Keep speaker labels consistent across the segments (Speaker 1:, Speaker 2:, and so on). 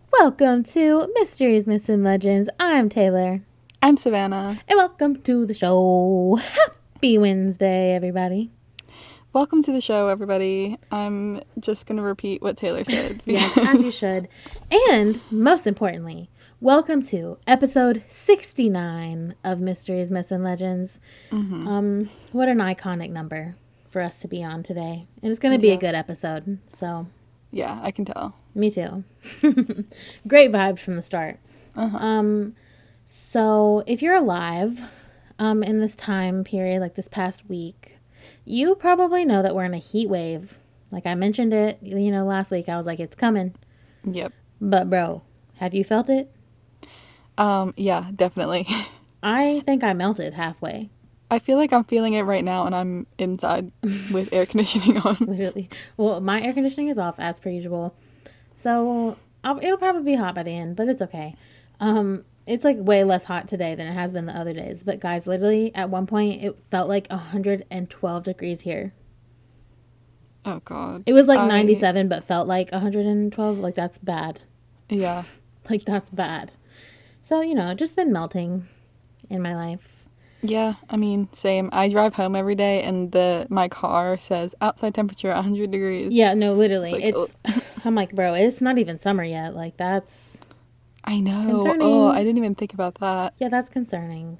Speaker 1: Welcome to Mysteries, Myths, and Legends. I'm Taylor.
Speaker 2: I'm Savannah.
Speaker 1: And welcome to the show. Happy Wednesday, everybody.
Speaker 2: Welcome to the show, everybody. I'm just going to repeat what Taylor said.
Speaker 1: Yes, as you should. And most importantly, welcome to episode 69 of Mysteries, Myths, and Legends. What an iconic number for us to be on today. And it's going to be a good episode. So,
Speaker 2: yeah, I can tell.
Speaker 1: Me too. Great vibes from the start. So if you're alive in this time period, like this past week, you probably know that we're in a heat wave. Like I mentioned it, last week. I was like, it's coming.
Speaker 2: Yep.
Speaker 1: But bro, have you felt it?
Speaker 2: Yeah, definitely.
Speaker 1: I think I melted halfway.
Speaker 2: I feel like I'm feeling it right now and I'm inside with air conditioning on.
Speaker 1: Literally. Well, my air conditioning is off as per usual. So it'll probably be hot by the end, but it's okay. It's like way less hot today than it has been the other days. But guys, literally at one point it felt like 112 degrees here.
Speaker 2: Oh God.
Speaker 1: It was like 97, but felt like 112. Like that's bad.
Speaker 2: Yeah.
Speaker 1: Like that's bad. So, just been melting in my life.
Speaker 2: Yeah, I mean, same. I drive home every day and my car says outside temperature 100 degrees.
Speaker 1: Yeah, no, literally.
Speaker 2: It's
Speaker 1: I'm like, bro, it's not even summer yet. Like that's
Speaker 2: I know.
Speaker 1: concerning.
Speaker 2: Oh, I didn't even think about that.
Speaker 1: Yeah, that's concerning.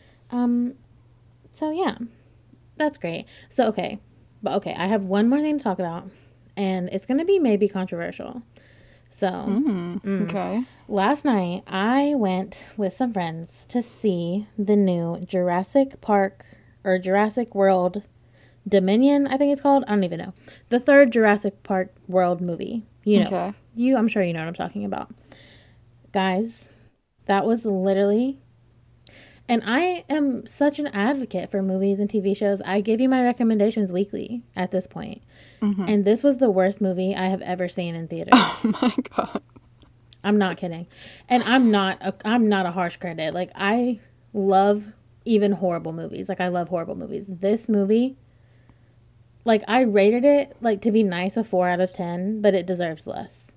Speaker 1: So yeah. That's great. So okay. I have one more thing to talk about and it's going to be maybe controversial. So,
Speaker 2: Okay.
Speaker 1: Last night, I went with some friends to see the new Jurassic Park or Jurassic World Dominion, I think it's called. I don't even know. The third Jurassic Park World movie.
Speaker 2: Okay.
Speaker 1: I'm sure you know what I'm talking about. Guys, that was literally... And I am such an advocate for movies and TV shows. I give you my recommendations weekly at this point. And this was the worst movie I have ever seen in theaters.
Speaker 2: Oh my God.
Speaker 1: I'm not kidding. And I'm not a harsh critic. Like I love even horrible movies. Like I love horrible movies. This movie, like I rated it like to be nice a 4 out of 10, but it deserves less.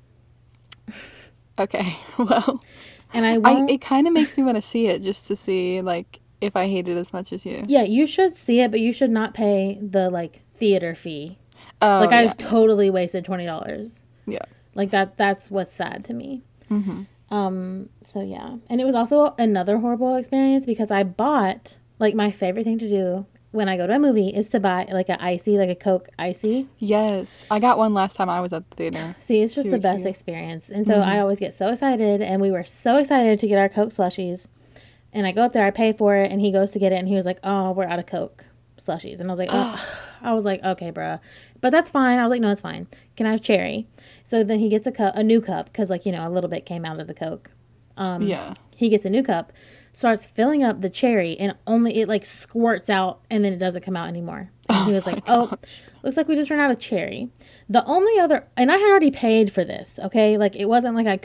Speaker 2: Okay. Well,
Speaker 1: And
Speaker 2: it kind of makes me want to see it just to see like if I hate it as much as you.
Speaker 1: Yeah, you should see it, but you should not pay the like theater fee.
Speaker 2: Oh,
Speaker 1: Like I
Speaker 2: yeah.
Speaker 1: totally wasted $20.
Speaker 2: Yeah.
Speaker 1: Like that's what's sad to me. So yeah. And it was also another horrible experience because I bought, like my favorite thing to do when I go to a movie is to buy like a Coke Icy.
Speaker 2: Yes. I got one last time I was at the theater.
Speaker 1: See, it's just the best experience. And so I always get so excited, and we were so excited to get our Coke slushies. And I go up there, I pay for it, and he goes to get it, and he was like, oh, we're out of Coke slushies. And I was like, oh. I was like, okay, bruh. But that's fine. I was like, no, it's fine. Can I have cherry? So then he gets a new cup, because, like, a little bit came out of the Coke.
Speaker 2: Yeah.
Speaker 1: He gets a new cup, starts filling up the cherry, and only it, like, squirts out, and then it doesn't come out anymore. And he was like, oh, looks like we just ran out of cherry. The only other, and I had already paid for this, okay? Like, it wasn't like I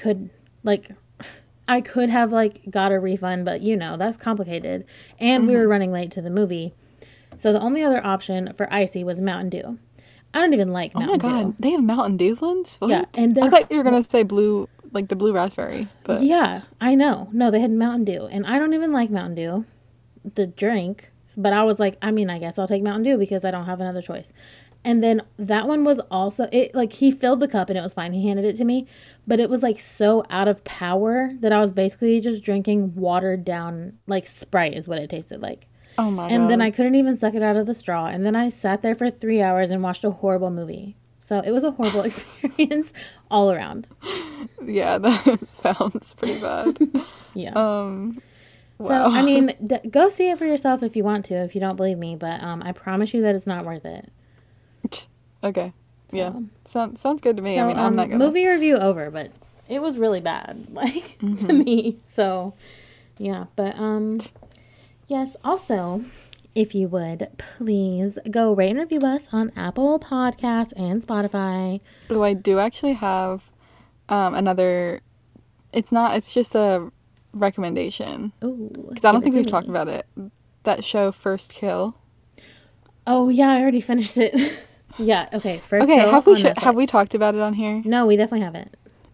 Speaker 1: could have, like, got a refund, but, that's complicated. And we were running late to the movie. So the only other option for Icy was Mountain Dew. I don't even like Mountain Dew.
Speaker 2: Oh my God. They have Mountain Dew ones? What?
Speaker 1: Yeah. And
Speaker 2: I thought you were going to say blue, like the blue raspberry. But
Speaker 1: yeah, I know. No, they had Mountain Dew. And I don't even like Mountain Dew, the drink. But I was like, I guess I'll take Mountain Dew because I don't have another choice. And then that one was also, he filled the cup and it was fine. He handed it to me. But it was like so out of power that I was basically just drinking watered down, like Sprite is what it tasted like.
Speaker 2: Oh my God.
Speaker 1: And then I couldn't even suck it out of the straw. And then I sat there for 3 hours and watched a horrible movie. So it was a horrible experience all around.
Speaker 2: Yeah, that sounds pretty bad.
Speaker 1: Yeah.
Speaker 2: Wow.
Speaker 1: So, go see it for yourself if you want to, if you don't believe me. But I promise you that it's not worth it.
Speaker 2: Okay. Yeah. Sounds good to me.
Speaker 1: So,
Speaker 2: I'm not gonna...
Speaker 1: Movie review over, but it was really bad, like, to me. So, yeah. But, yes, also, if you would, please go rate and review us on Apple Podcasts and Spotify.
Speaker 2: Oh, I do actually have another... It's just a recommendation.
Speaker 1: Ooh.
Speaker 2: Because I don't think we've talked about it. That show, First Kill.
Speaker 1: Oh, yeah, I already finished it. Yeah, okay. First
Speaker 2: Okay,
Speaker 1: Kill
Speaker 2: have
Speaker 1: on
Speaker 2: we
Speaker 1: Netflix.
Speaker 2: have we talked about it on here?
Speaker 1: No, we definitely haven't.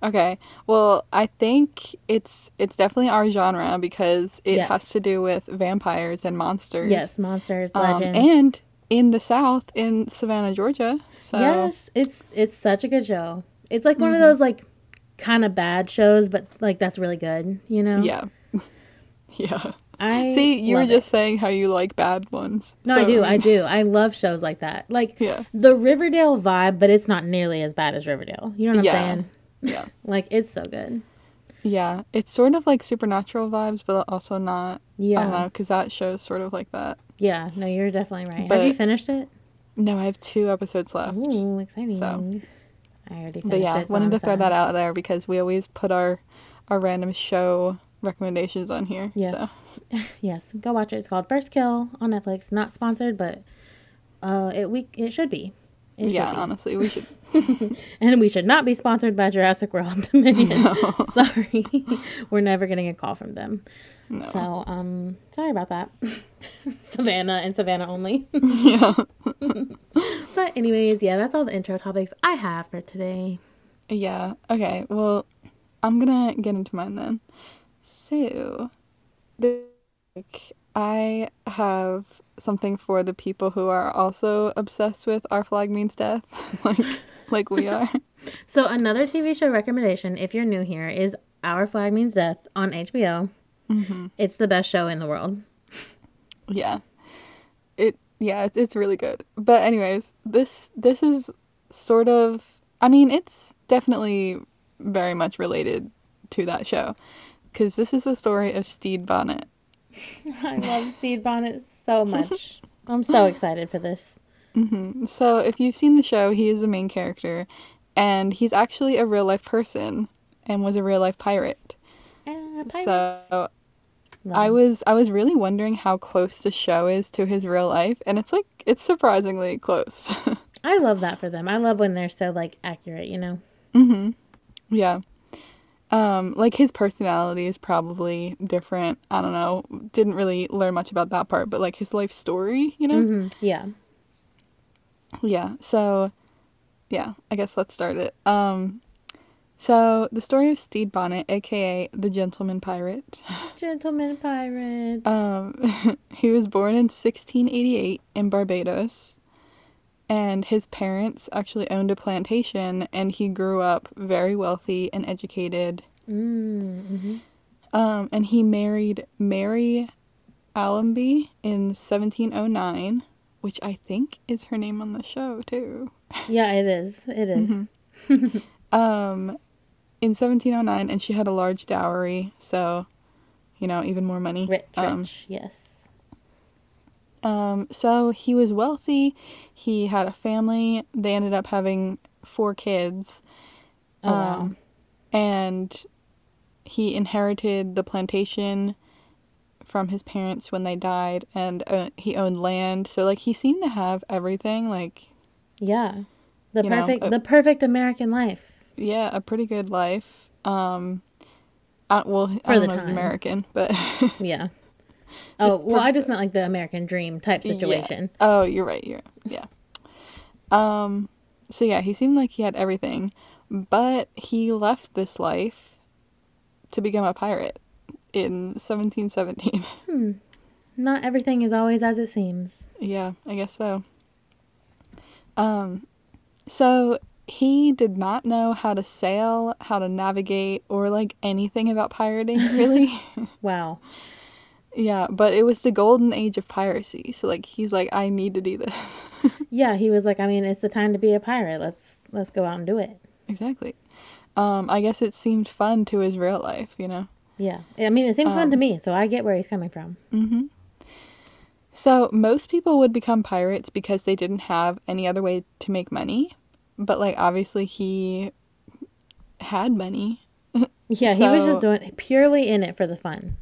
Speaker 2: Okay. Well, I think it's definitely our genre because it has to
Speaker 1: Yes.
Speaker 2: do with vampires and monsters.
Speaker 1: Yes, monsters, legends.
Speaker 2: And in the South, in Savannah, Georgia. So,
Speaker 1: Yes, it's such a good show. It's like one of
Speaker 2: hmm
Speaker 1: those like kind of bad shows, but like that's really good, you know?
Speaker 2: yeah. Yeah.
Speaker 1: I
Speaker 2: See, you were
Speaker 1: love it.
Speaker 2: just saying how you like bad ones.
Speaker 1: No, I
Speaker 2: So, I
Speaker 1: do. I
Speaker 2: mean,
Speaker 1: do. I love shows like that. Like
Speaker 2: yeah.
Speaker 1: the Riverdale vibe, but it's not nearly as bad as Riverdale. You know what I'm
Speaker 2: Yeah.
Speaker 1: saying?
Speaker 2: Yeah.
Speaker 1: Like it's so good.
Speaker 2: Yeah. It's sort of like supernatural vibes, but also not. I don't
Speaker 1: Yeah.
Speaker 2: know, because that show's sort of like that.
Speaker 1: Yeah. No, you're definitely right. Have you
Speaker 2: But
Speaker 1: finished it?
Speaker 2: no, I have 2 episodes left.
Speaker 1: Ooh,
Speaker 2: So,
Speaker 1: exciting. I already
Speaker 2: but
Speaker 1: finished
Speaker 2: yeah,
Speaker 1: it, so
Speaker 2: wanted
Speaker 1: I'm
Speaker 2: to throw that
Speaker 1: sad.
Speaker 2: out there because we always put our random show recommendations on here. So,
Speaker 1: Yes. Yes. Go watch it. It's called First Kill on Netflix. Not sponsored, but it should be. It should
Speaker 2: yeah,
Speaker 1: be.
Speaker 2: honestly, we should.
Speaker 1: And we should not be sponsored by Jurassic World Dominion.
Speaker 2: No.
Speaker 1: Sorry. We're never getting a call from them.
Speaker 2: No.
Speaker 1: So, sorry about that. Savannah and Savannah only.
Speaker 2: Yeah.
Speaker 1: But anyways, yeah, that's all the intro topics I have for today.
Speaker 2: Yeah. Okay. Well, I'm gonna get into mine then. So, like, I have something for the people who are also obsessed with Our Flag Means Death, like we are.
Speaker 1: So another TV show recommendation, if you're new here, is Our Flag Means Death on HBO.
Speaker 2: Hmm.
Speaker 1: It's the best show in the world.
Speaker 2: Yeah. It's really good. But anyways, this is sort of, I mean, it's definitely very much related to that show because this is the story of Stede Bonnet.
Speaker 1: I love Steve Bonnet so much. I'm so excited for this.
Speaker 2: So, if you've seen the show, he is the main character, and he's actually a real life person and was a real life pirate.
Speaker 1: Pirates.
Speaker 2: So,
Speaker 1: Love
Speaker 2: I
Speaker 1: 'em.
Speaker 2: was really wondering how close the show is to his real life, and it's surprisingly close.
Speaker 1: I love that for them. I love when they're so like accurate, you know?
Speaker 2: Hmm. Yeah. Like his personality is probably different. I don't know. Didn't really learn much about that part, but like his life story, you know?
Speaker 1: Yeah.
Speaker 2: Yeah. So, yeah, I guess let's start it. So the story of Stede Bonnet, aka the Gentleman Pirate.
Speaker 1: Gentleman pirate.
Speaker 2: He was born in 1688 in Barbados, and his parents actually owned a plantation, and he grew up very wealthy and educated.
Speaker 1: Mm-hmm.
Speaker 2: And he married Mary Allenby in 1709, which I think is her name on the show too.
Speaker 1: Yeah, it is. It is.
Speaker 2: Um, in 1709, and she had a large dowry, so, even more money.
Speaker 1: Rich, rich. Yes.
Speaker 2: So he was wealthy. He had a family. They ended up having 4 kids.
Speaker 1: Oh, wow.
Speaker 2: And he inherited the plantation from his parents when they died, and he owned land. So, like, he seemed to have everything, like,
Speaker 1: Yeah.
Speaker 2: a
Speaker 1: The perfect American life.
Speaker 2: yeah, a pretty good life. Well, I
Speaker 1: For
Speaker 2: don't
Speaker 1: the
Speaker 2: know if he's
Speaker 1: time.
Speaker 2: American, but
Speaker 1: Yeah. Oh,
Speaker 2: just
Speaker 1: well, I just meant like the American dream type situation.
Speaker 2: Yeah. Oh, you're right. Yeah. So yeah, he seemed like he had everything, but he left this life to become a pirate in 1717.
Speaker 1: Not everything is always as it seems.
Speaker 2: Yeah, I guess so. So he did not know how to sail, how to navigate, or like anything about pirating, really.
Speaker 1: Wow.
Speaker 2: Yeah, but it was the golden age of piracy. So like he's like, I need to do this.
Speaker 1: Yeah, he was like, I mean, it's the time to be a pirate. Let's go out and do it.
Speaker 2: Exactly. I guess it seemed fun to his real life, you know.
Speaker 1: Yeah. I mean, it seems fun to me, so I get where he's coming from.
Speaker 2: So most people would become pirates because they didn't have any other way to make money. But like obviously he had money.
Speaker 1: Yeah, he was
Speaker 2: So-
Speaker 1: just doing purely in it for the fun.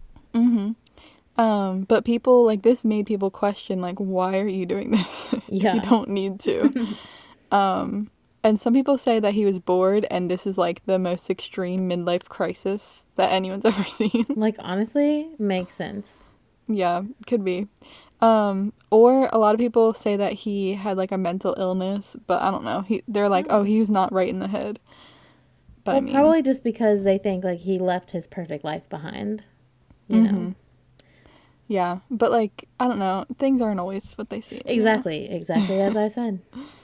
Speaker 2: But people like this made people question like, why are you doing this? If
Speaker 1: Yeah.
Speaker 2: you don't need to. And some people say that he was bored and this is like the most extreme midlife crisis that anyone's ever seen.
Speaker 1: Like, honestly, makes sense.
Speaker 2: Yeah, could be. Or a lot of people say that he had like a mental illness, but I don't know. They're like, oh, he was not right in the head. But I
Speaker 1: Well,
Speaker 2: mean,
Speaker 1: probably just because they think like he left his perfect life behind. You know.
Speaker 2: yeah. But like, I don't know. Things aren't always what they seem, you know.
Speaker 1: Exactly as I said.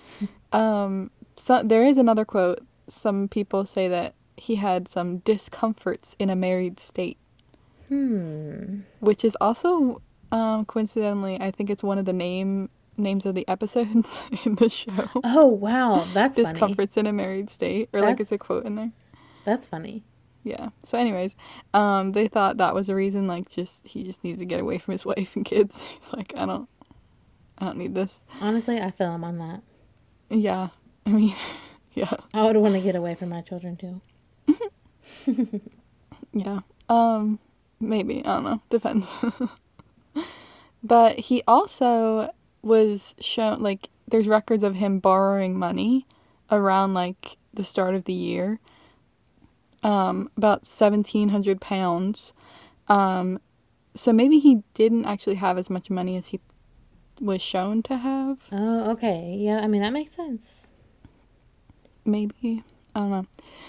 Speaker 2: So there is another quote. Some people say that he had some discomforts in a married state, which is also coincidentally, I think it's one of the names of the episodes in the show.
Speaker 1: Oh wow, that's funny.
Speaker 2: Discomforts in a married state, or like it's a
Speaker 1: That's
Speaker 2: quote in there.
Speaker 1: that's funny.
Speaker 2: Yeah. So, anyways, they thought that was a reason, like, just he just needed to get away from his wife and kids. He's like, I don't need this.
Speaker 1: Honestly, I feel him on that.
Speaker 2: Yeah. I mean, yeah,
Speaker 1: I would want to get away from my children too.
Speaker 2: yeah. Maybe I don't know. Depends. But he also was shown like there's records of him borrowing money around like the start of the year. About £1,700. So maybe he didn't actually have as much money as he was shown to have.
Speaker 1: Oh, okay. Yeah, I mean that makes sense.
Speaker 2: Maybe. I don't know.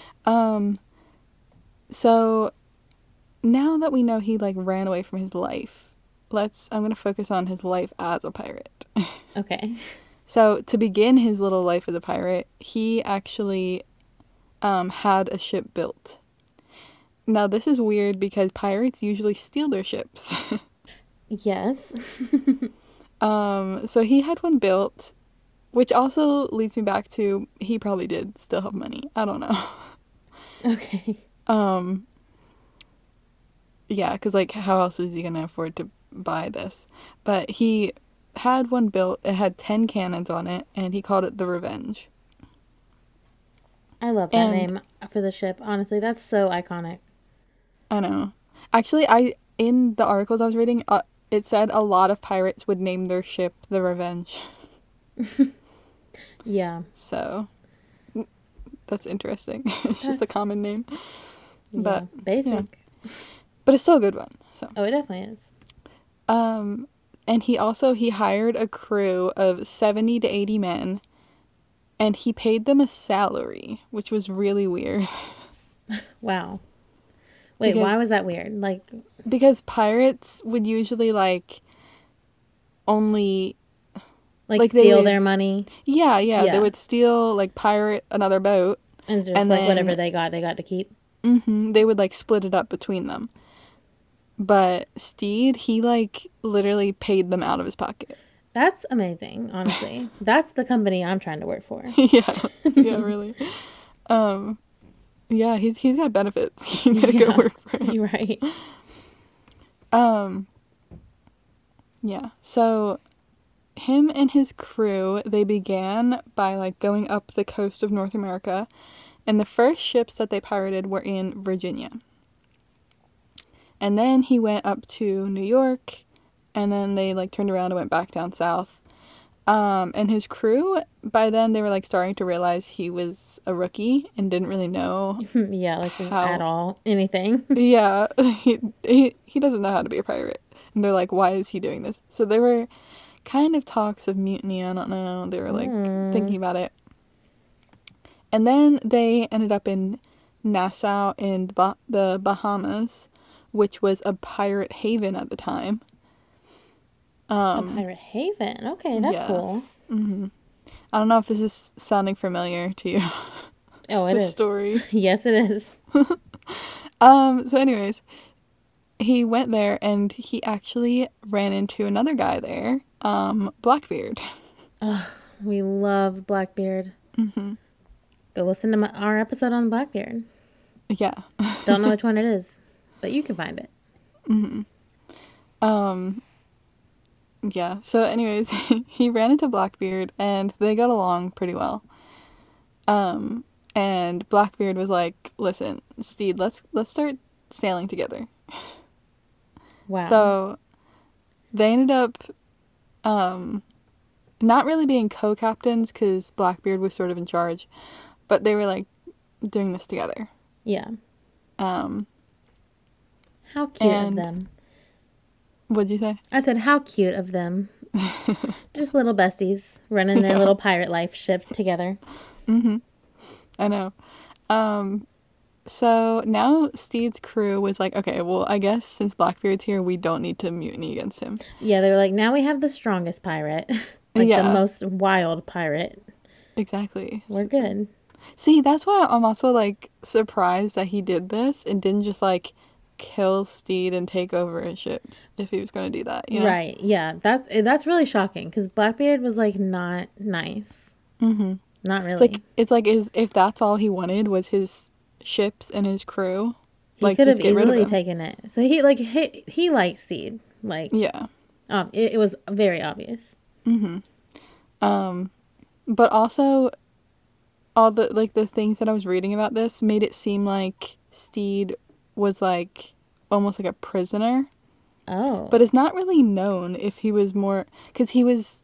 Speaker 2: So now that we know he like ran away from his life, I'm gonna focus on his life as a pirate.
Speaker 1: Okay.
Speaker 2: So to begin his little life as a pirate, he actually had a ship built. Now this is weird because pirates usually steal their ships.
Speaker 1: Yes.
Speaker 2: So he had one built, which also leads me back to he probably did still have money. I don't know.
Speaker 1: Okay.
Speaker 2: Yeah, because like how else is he gonna afford to buy this? But he had one built. It had 10 cannons on it, and he called it the Revenge.
Speaker 1: I love that
Speaker 2: And
Speaker 1: name for the ship. Honestly, that's so iconic.
Speaker 2: I know. Actually, I in the articles I was reading, it said a lot of pirates would name their ship the Revenge.
Speaker 1: Yeah.
Speaker 2: So that's interesting. It's just a common name,
Speaker 1: Yeah.
Speaker 2: but
Speaker 1: Basic.
Speaker 2: yeah. But it's still a good one. So
Speaker 1: Oh, it definitely is.
Speaker 2: and he hired a crew of 70 to 80 men, and he paid them a salary, which was really weird.
Speaker 1: Wow. Wait, why was that weird? Like,
Speaker 2: Because pirates would usually like only
Speaker 1: like
Speaker 2: they
Speaker 1: steal
Speaker 2: would,
Speaker 1: their money
Speaker 2: yeah, they
Speaker 1: Yeah.
Speaker 2: would steal like pirate another boat,
Speaker 1: and just
Speaker 2: and
Speaker 1: like
Speaker 2: then
Speaker 1: whatever they got to keep.
Speaker 2: they would like split it up between them. But Steed, he like literally paid them out of his pocket.
Speaker 1: That's amazing, honestly. That's the company I'm trying to work for.
Speaker 2: Yeah, yeah, really. Yeah, he's got benefits. You gotta go
Speaker 1: Yeah.
Speaker 2: work for him.
Speaker 1: You're right.
Speaker 2: Yeah. So him and his crew, they began by like going up the coast of North America, and the first ships that they pirated were in Virginia. And then he went up to New York, and then they like turned around and went back down south. And his crew, by then they were like starting to realize he was a rookie and didn't really know
Speaker 1: Yeah, like at all. Anything.
Speaker 2: yeah, he doesn't know how to be a pirate. And they're like, why is he doing this? So there were kind of talks of mutiny, I don't know. They were like thinking about it. And then they ended up in Nassau in the Bahamas, which was a pirate haven at the time.
Speaker 1: A pirate haven. Okay, that's
Speaker 2: Yeah.
Speaker 1: cool.
Speaker 2: I don't know if this is sounding familiar to you.
Speaker 1: Oh, it
Speaker 2: the
Speaker 1: is.
Speaker 2: story.
Speaker 1: Yes, it is.
Speaker 2: So anyways, he went there and he actually ran into another guy there, Blackbeard.
Speaker 1: We love Blackbeard. Go listen to our episode on Blackbeard.
Speaker 2: Yeah.
Speaker 1: Don't know which one it is, but you can find it.
Speaker 2: Yeah. So anyways, he ran into Blackbeard and they got along pretty well. And Blackbeard was like, "Listen, Steed, let's start sailing together."
Speaker 1: Wow.
Speaker 2: So they ended up not really being co-captains because Blackbeard was sort of in charge, but they were like doing this together.
Speaker 1: Yeah.
Speaker 2: Um,
Speaker 1: How cute of
Speaker 2: and-
Speaker 1: them.
Speaker 2: What'd you say?
Speaker 1: I said, how cute of them. Just little besties running their
Speaker 2: Yeah.
Speaker 1: little pirate life ship together.
Speaker 2: I know. So now Steed's crew was like, okay, well, I guess since Blackbeard's here, we don't need to mutiny against him.
Speaker 1: Yeah, they were like, now we have the strongest pirate, like the
Speaker 2: Yeah,
Speaker 1: most wild pirate.
Speaker 2: exactly.
Speaker 1: We're good.
Speaker 2: See, that's why I'm also like surprised that he did this and didn't just like kill Steed and take over his ships if he was gonna do that, you know?
Speaker 1: Right. Yeah. That's really shocking because Blackbeard was like not nice.
Speaker 2: Mm-hmm.
Speaker 1: Not really.
Speaker 2: It's like is if that's all he wanted was his ships and his crew,
Speaker 1: He
Speaker 2: like
Speaker 1: could have
Speaker 2: just get rid of
Speaker 1: easily
Speaker 2: him.
Speaker 1: taken it. So he like he liked Seed. Like
Speaker 2: Yeah.
Speaker 1: it was very obvious.
Speaker 2: Mm-hmm. But also all the like the things that I was reading about this made it seem like Steed was like almost like a prisoner.
Speaker 1: Oh.
Speaker 2: But it's not really known if he was more because he was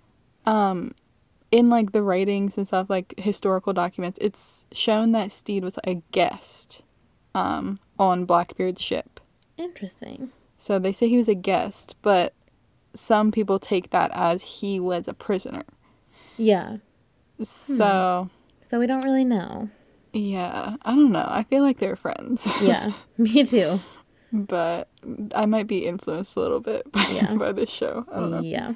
Speaker 2: in like the writings and stuff like historical documents. It's shown that Steed was a guest on Blackbeard's ship.
Speaker 1: Interesting.
Speaker 2: So they say he was a guest, but some people take that as he was a prisoner.
Speaker 1: Yeah.
Speaker 2: So
Speaker 1: So we don't really know.
Speaker 2: yeah, I don't know. I feel like they're friends.
Speaker 1: Yeah. Me too.
Speaker 2: But I might be influenced a little bit by,
Speaker 1: Yeah.
Speaker 2: by this show. I don't know.
Speaker 1: Yeah.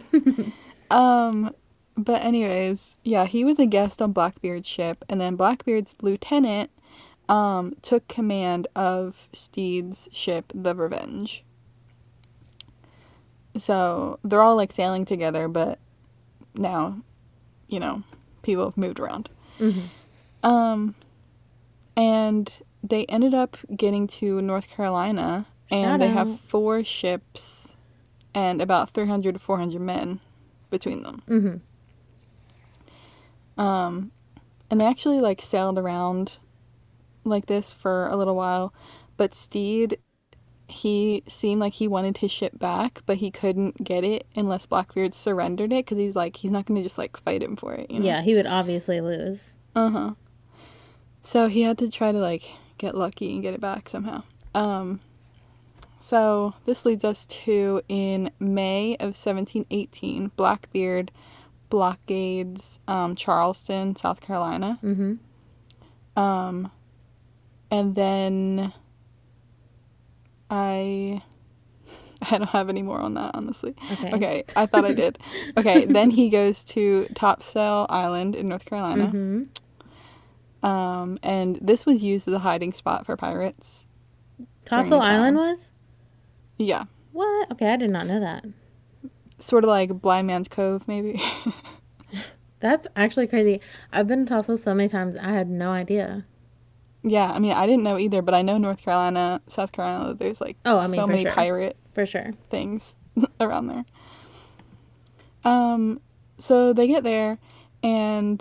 Speaker 2: But anyways, yeah, he was a guest on Blackbeard's ship, and then Blackbeard's lieutenant took command of Steed's ship, the Revenge. So they're all like sailing together, but now, you know, people have moved around.
Speaker 1: Mm-hmm.
Speaker 2: And they ended up getting to North Carolina, and
Speaker 1: Shout
Speaker 2: they
Speaker 1: out.
Speaker 2: have 4 ships and about 300 to 400 men between them.
Speaker 1: Mm-hmm.
Speaker 2: And they actually like sailed around like this for a little while, but Steed, he seemed like he wanted his ship back, but he couldn't get it unless Blackbeard surrendered it because he's like he's not going to just like fight him for it, you know?
Speaker 1: Yeah, he would obviously lose.
Speaker 2: Uh-huh. So he had to try to like get lucky and get it back somehow. So this leads us to in May of 1718, Blackbeard blockades Charleston, South Carolina.
Speaker 1: Mm-hmm.
Speaker 2: And then I don't have any more on that, honestly. Okay, I thought I did. Okay, then he goes to Topsail Island in North Carolina.
Speaker 1: Mm-hmm.
Speaker 2: And this was used as a hiding spot for pirates.
Speaker 1: Topsail
Speaker 2: the time.
Speaker 1: Island was?
Speaker 2: Yeah.
Speaker 1: What? Okay, I did not know that.
Speaker 2: Sort of like Blind Man's Cove, maybe.
Speaker 1: That's actually crazy. I've been to Topsail so many times, I had no idea.
Speaker 2: Yeah, I mean, I didn't know either, but I know North Carolina, South Carolina, there's like
Speaker 1: so
Speaker 2: so many
Speaker 1: sure.
Speaker 2: pirate
Speaker 1: For sure.
Speaker 2: things around there. So they get there, and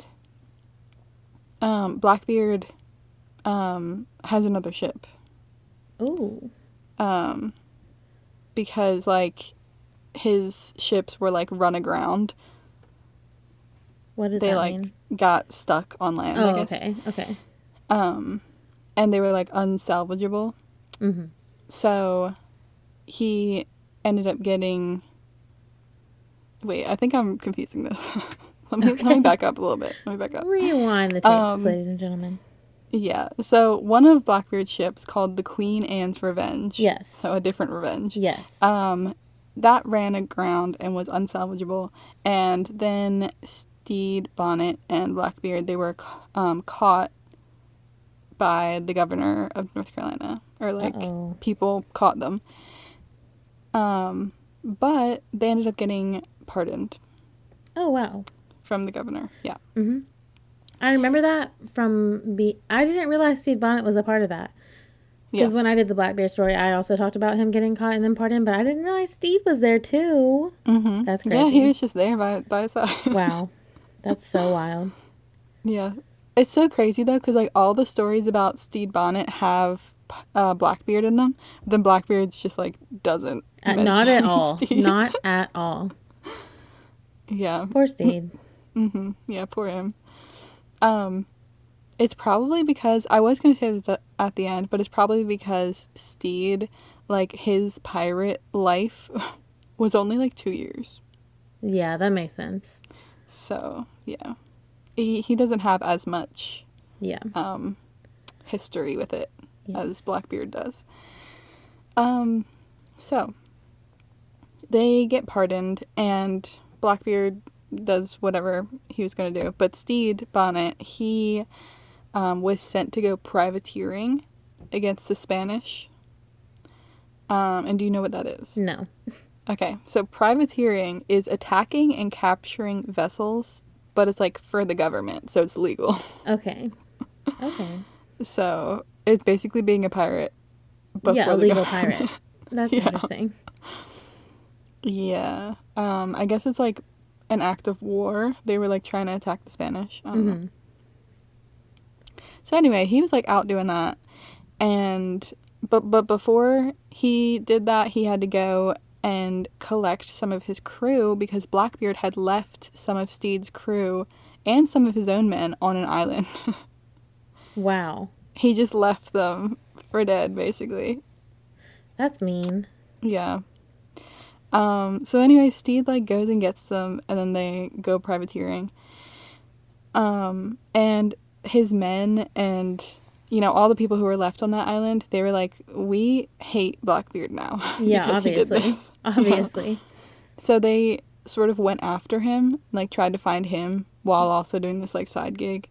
Speaker 2: Blackbeard has another ship.
Speaker 1: Ooh.
Speaker 2: Because like his ships were like run aground.
Speaker 1: What does
Speaker 2: They
Speaker 1: that
Speaker 2: like
Speaker 1: mean?
Speaker 2: got stuck on land,
Speaker 1: Oh,
Speaker 2: I guess.
Speaker 1: okay. Okay.
Speaker 2: And they were like unsalvageable.
Speaker 1: Mm-hmm.
Speaker 2: So he ended up getting. Wait, I think I'm confusing this. Let me back up a little bit. Let me back up.
Speaker 1: Rewind the tapes, ladies and gentlemen.
Speaker 2: Yeah. So one of Blackbeard's ships, called the Queen Anne's Revenge.
Speaker 1: Yes.
Speaker 2: So a different Revenge.
Speaker 1: Yes.
Speaker 2: That ran aground and was unsalvageable. And then Steed Bonnet and Blackbeard, they were caught by the governor of North Carolina, or like
Speaker 1: Uh-oh.
Speaker 2: people caught them. But they ended up getting pardoned
Speaker 1: Oh, wow.
Speaker 2: from the governor. Yeah.
Speaker 1: Mm-hmm. I remember that from I didn't realize Steve Bonnet was a part of that. Because
Speaker 2: Yeah.
Speaker 1: when I did the Blackbeard story, I also talked about him getting caught and then pardoned, but I didn't realize Steve was there too.
Speaker 2: Mm-hmm.
Speaker 1: That's crazy.
Speaker 2: Yeah, he was just there by his side.
Speaker 1: Wow. That's so wild.
Speaker 2: Yeah. It's so crazy though, because like all the stories about Stede Bonnet have Blackbeard in them. Then Blackbeard's just like doesn't.
Speaker 1: Not at
Speaker 2: mention
Speaker 1: all.
Speaker 2: Steed.
Speaker 1: Not at all.
Speaker 2: Yeah.
Speaker 1: Poor Steve.
Speaker 2: Mm-hmm. Yeah, poor him. It's probably because I was gonna say this at the end, but it's probably because Steed, like his pirate life, was only like 2 years.
Speaker 1: Yeah, that makes sense.
Speaker 2: So yeah, he doesn't have as much
Speaker 1: Yeah.
Speaker 2: history with it, as
Speaker 1: Yes.
Speaker 2: Blackbeard does. So they get pardoned, and Blackbeard does whatever he was going to do. But Stede Bonnet, he was sent to go privateering against the Spanish. And do you know what that is?
Speaker 1: No.
Speaker 2: Okay, so privateering is attacking and capturing vessels, but it's like for the government, so it's legal.
Speaker 1: Okay. Okay.
Speaker 2: So it's basically being a pirate, but
Speaker 1: Yeah,
Speaker 2: for
Speaker 1: a
Speaker 2: the
Speaker 1: legal
Speaker 2: government.
Speaker 1: pirate. That's
Speaker 2: Yeah.
Speaker 1: interesting.
Speaker 2: Yeah. I guess it's like an act of war. They were like trying to attack the Spanish. I don't know. So anyway, he was like out doing that, and but before he did that, he had to go and collect some of his crew because Blackbeard had left some of Stede's crew and some of his own men on an island.
Speaker 1: Wow.
Speaker 2: He just left them for dead, basically.
Speaker 1: That's mean.
Speaker 2: Yeah. So anyway, Stede like goes and gets them, and then they go privateering. And his men and, you know, all the people who were left on that island, they were like, we hate Blackbeard now.
Speaker 1: Yeah,
Speaker 2: because he did
Speaker 1: obviously.
Speaker 2: this.
Speaker 1: Obviously.
Speaker 2: Yeah. So they sort of went after him, like tried to find him while also doing this like side gig.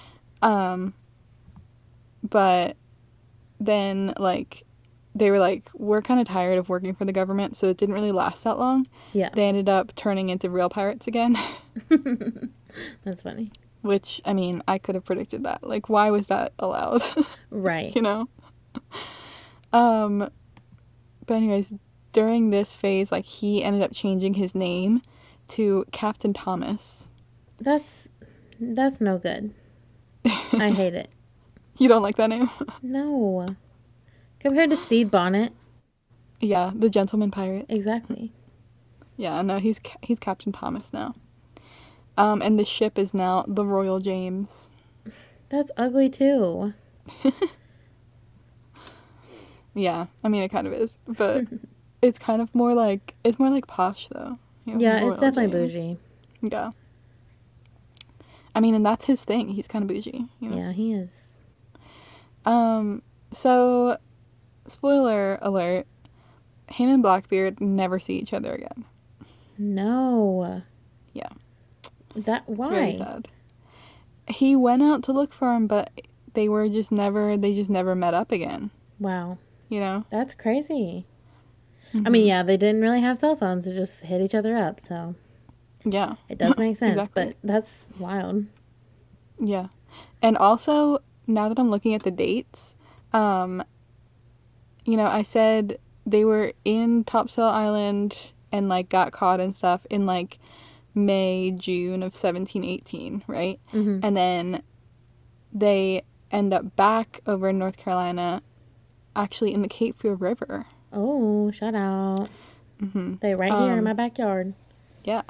Speaker 2: But then like they were like, we're kind of tired of working for the government, so it didn't really last that long.
Speaker 1: Yeah.
Speaker 2: They ended up turning into real pirates again.
Speaker 1: That's funny.
Speaker 2: Which, I mean, I could have predicted that. Like, why was that allowed?
Speaker 1: Right.
Speaker 2: You know? But anyways, during this phase, like, he ended up changing his name to Captain Thomas.
Speaker 1: That's no good. I hate it.
Speaker 2: You don't like that name?
Speaker 1: No. Compared to Stede Bonnet.
Speaker 2: Yeah, the gentleman pirate.
Speaker 1: Exactly.
Speaker 2: Yeah, no, he's Captain Thomas now. And the ship is now the Royal James.
Speaker 1: That's ugly too.
Speaker 2: Yeah, I mean, it kind of is. But it's kind of more like, it's more like posh, though. You know,
Speaker 1: Yeah,
Speaker 2: Royal
Speaker 1: it's definitely
Speaker 2: James.
Speaker 1: bougie.
Speaker 2: Yeah. I mean, and that's his thing. He's kind of bougie, you know?
Speaker 1: Yeah, he is.
Speaker 2: So, spoiler alert, him and Blackbeard never see each other again.
Speaker 1: No.
Speaker 2: Yeah.
Speaker 1: That
Speaker 2: It's very
Speaker 1: why?
Speaker 2: sad. He went out to look for him, but they just never met up again,
Speaker 1: Wow.
Speaker 2: you know?
Speaker 1: That's crazy. I mean, yeah, they didn't really have cell phones to just hit each other up, so
Speaker 2: Yeah.
Speaker 1: it does make sense,
Speaker 2: Exactly.
Speaker 1: but that's wild.
Speaker 2: Yeah. And also, now that I'm looking at the dates, you know, I said they were in Topsail Island and, like, got caught and stuff in, like, May, June of 1718, right? And then they end up back over in North Carolina, actually in the Cape Fear River.
Speaker 1: Oh, shout out. They right here in my backyard.
Speaker 2: Yeah.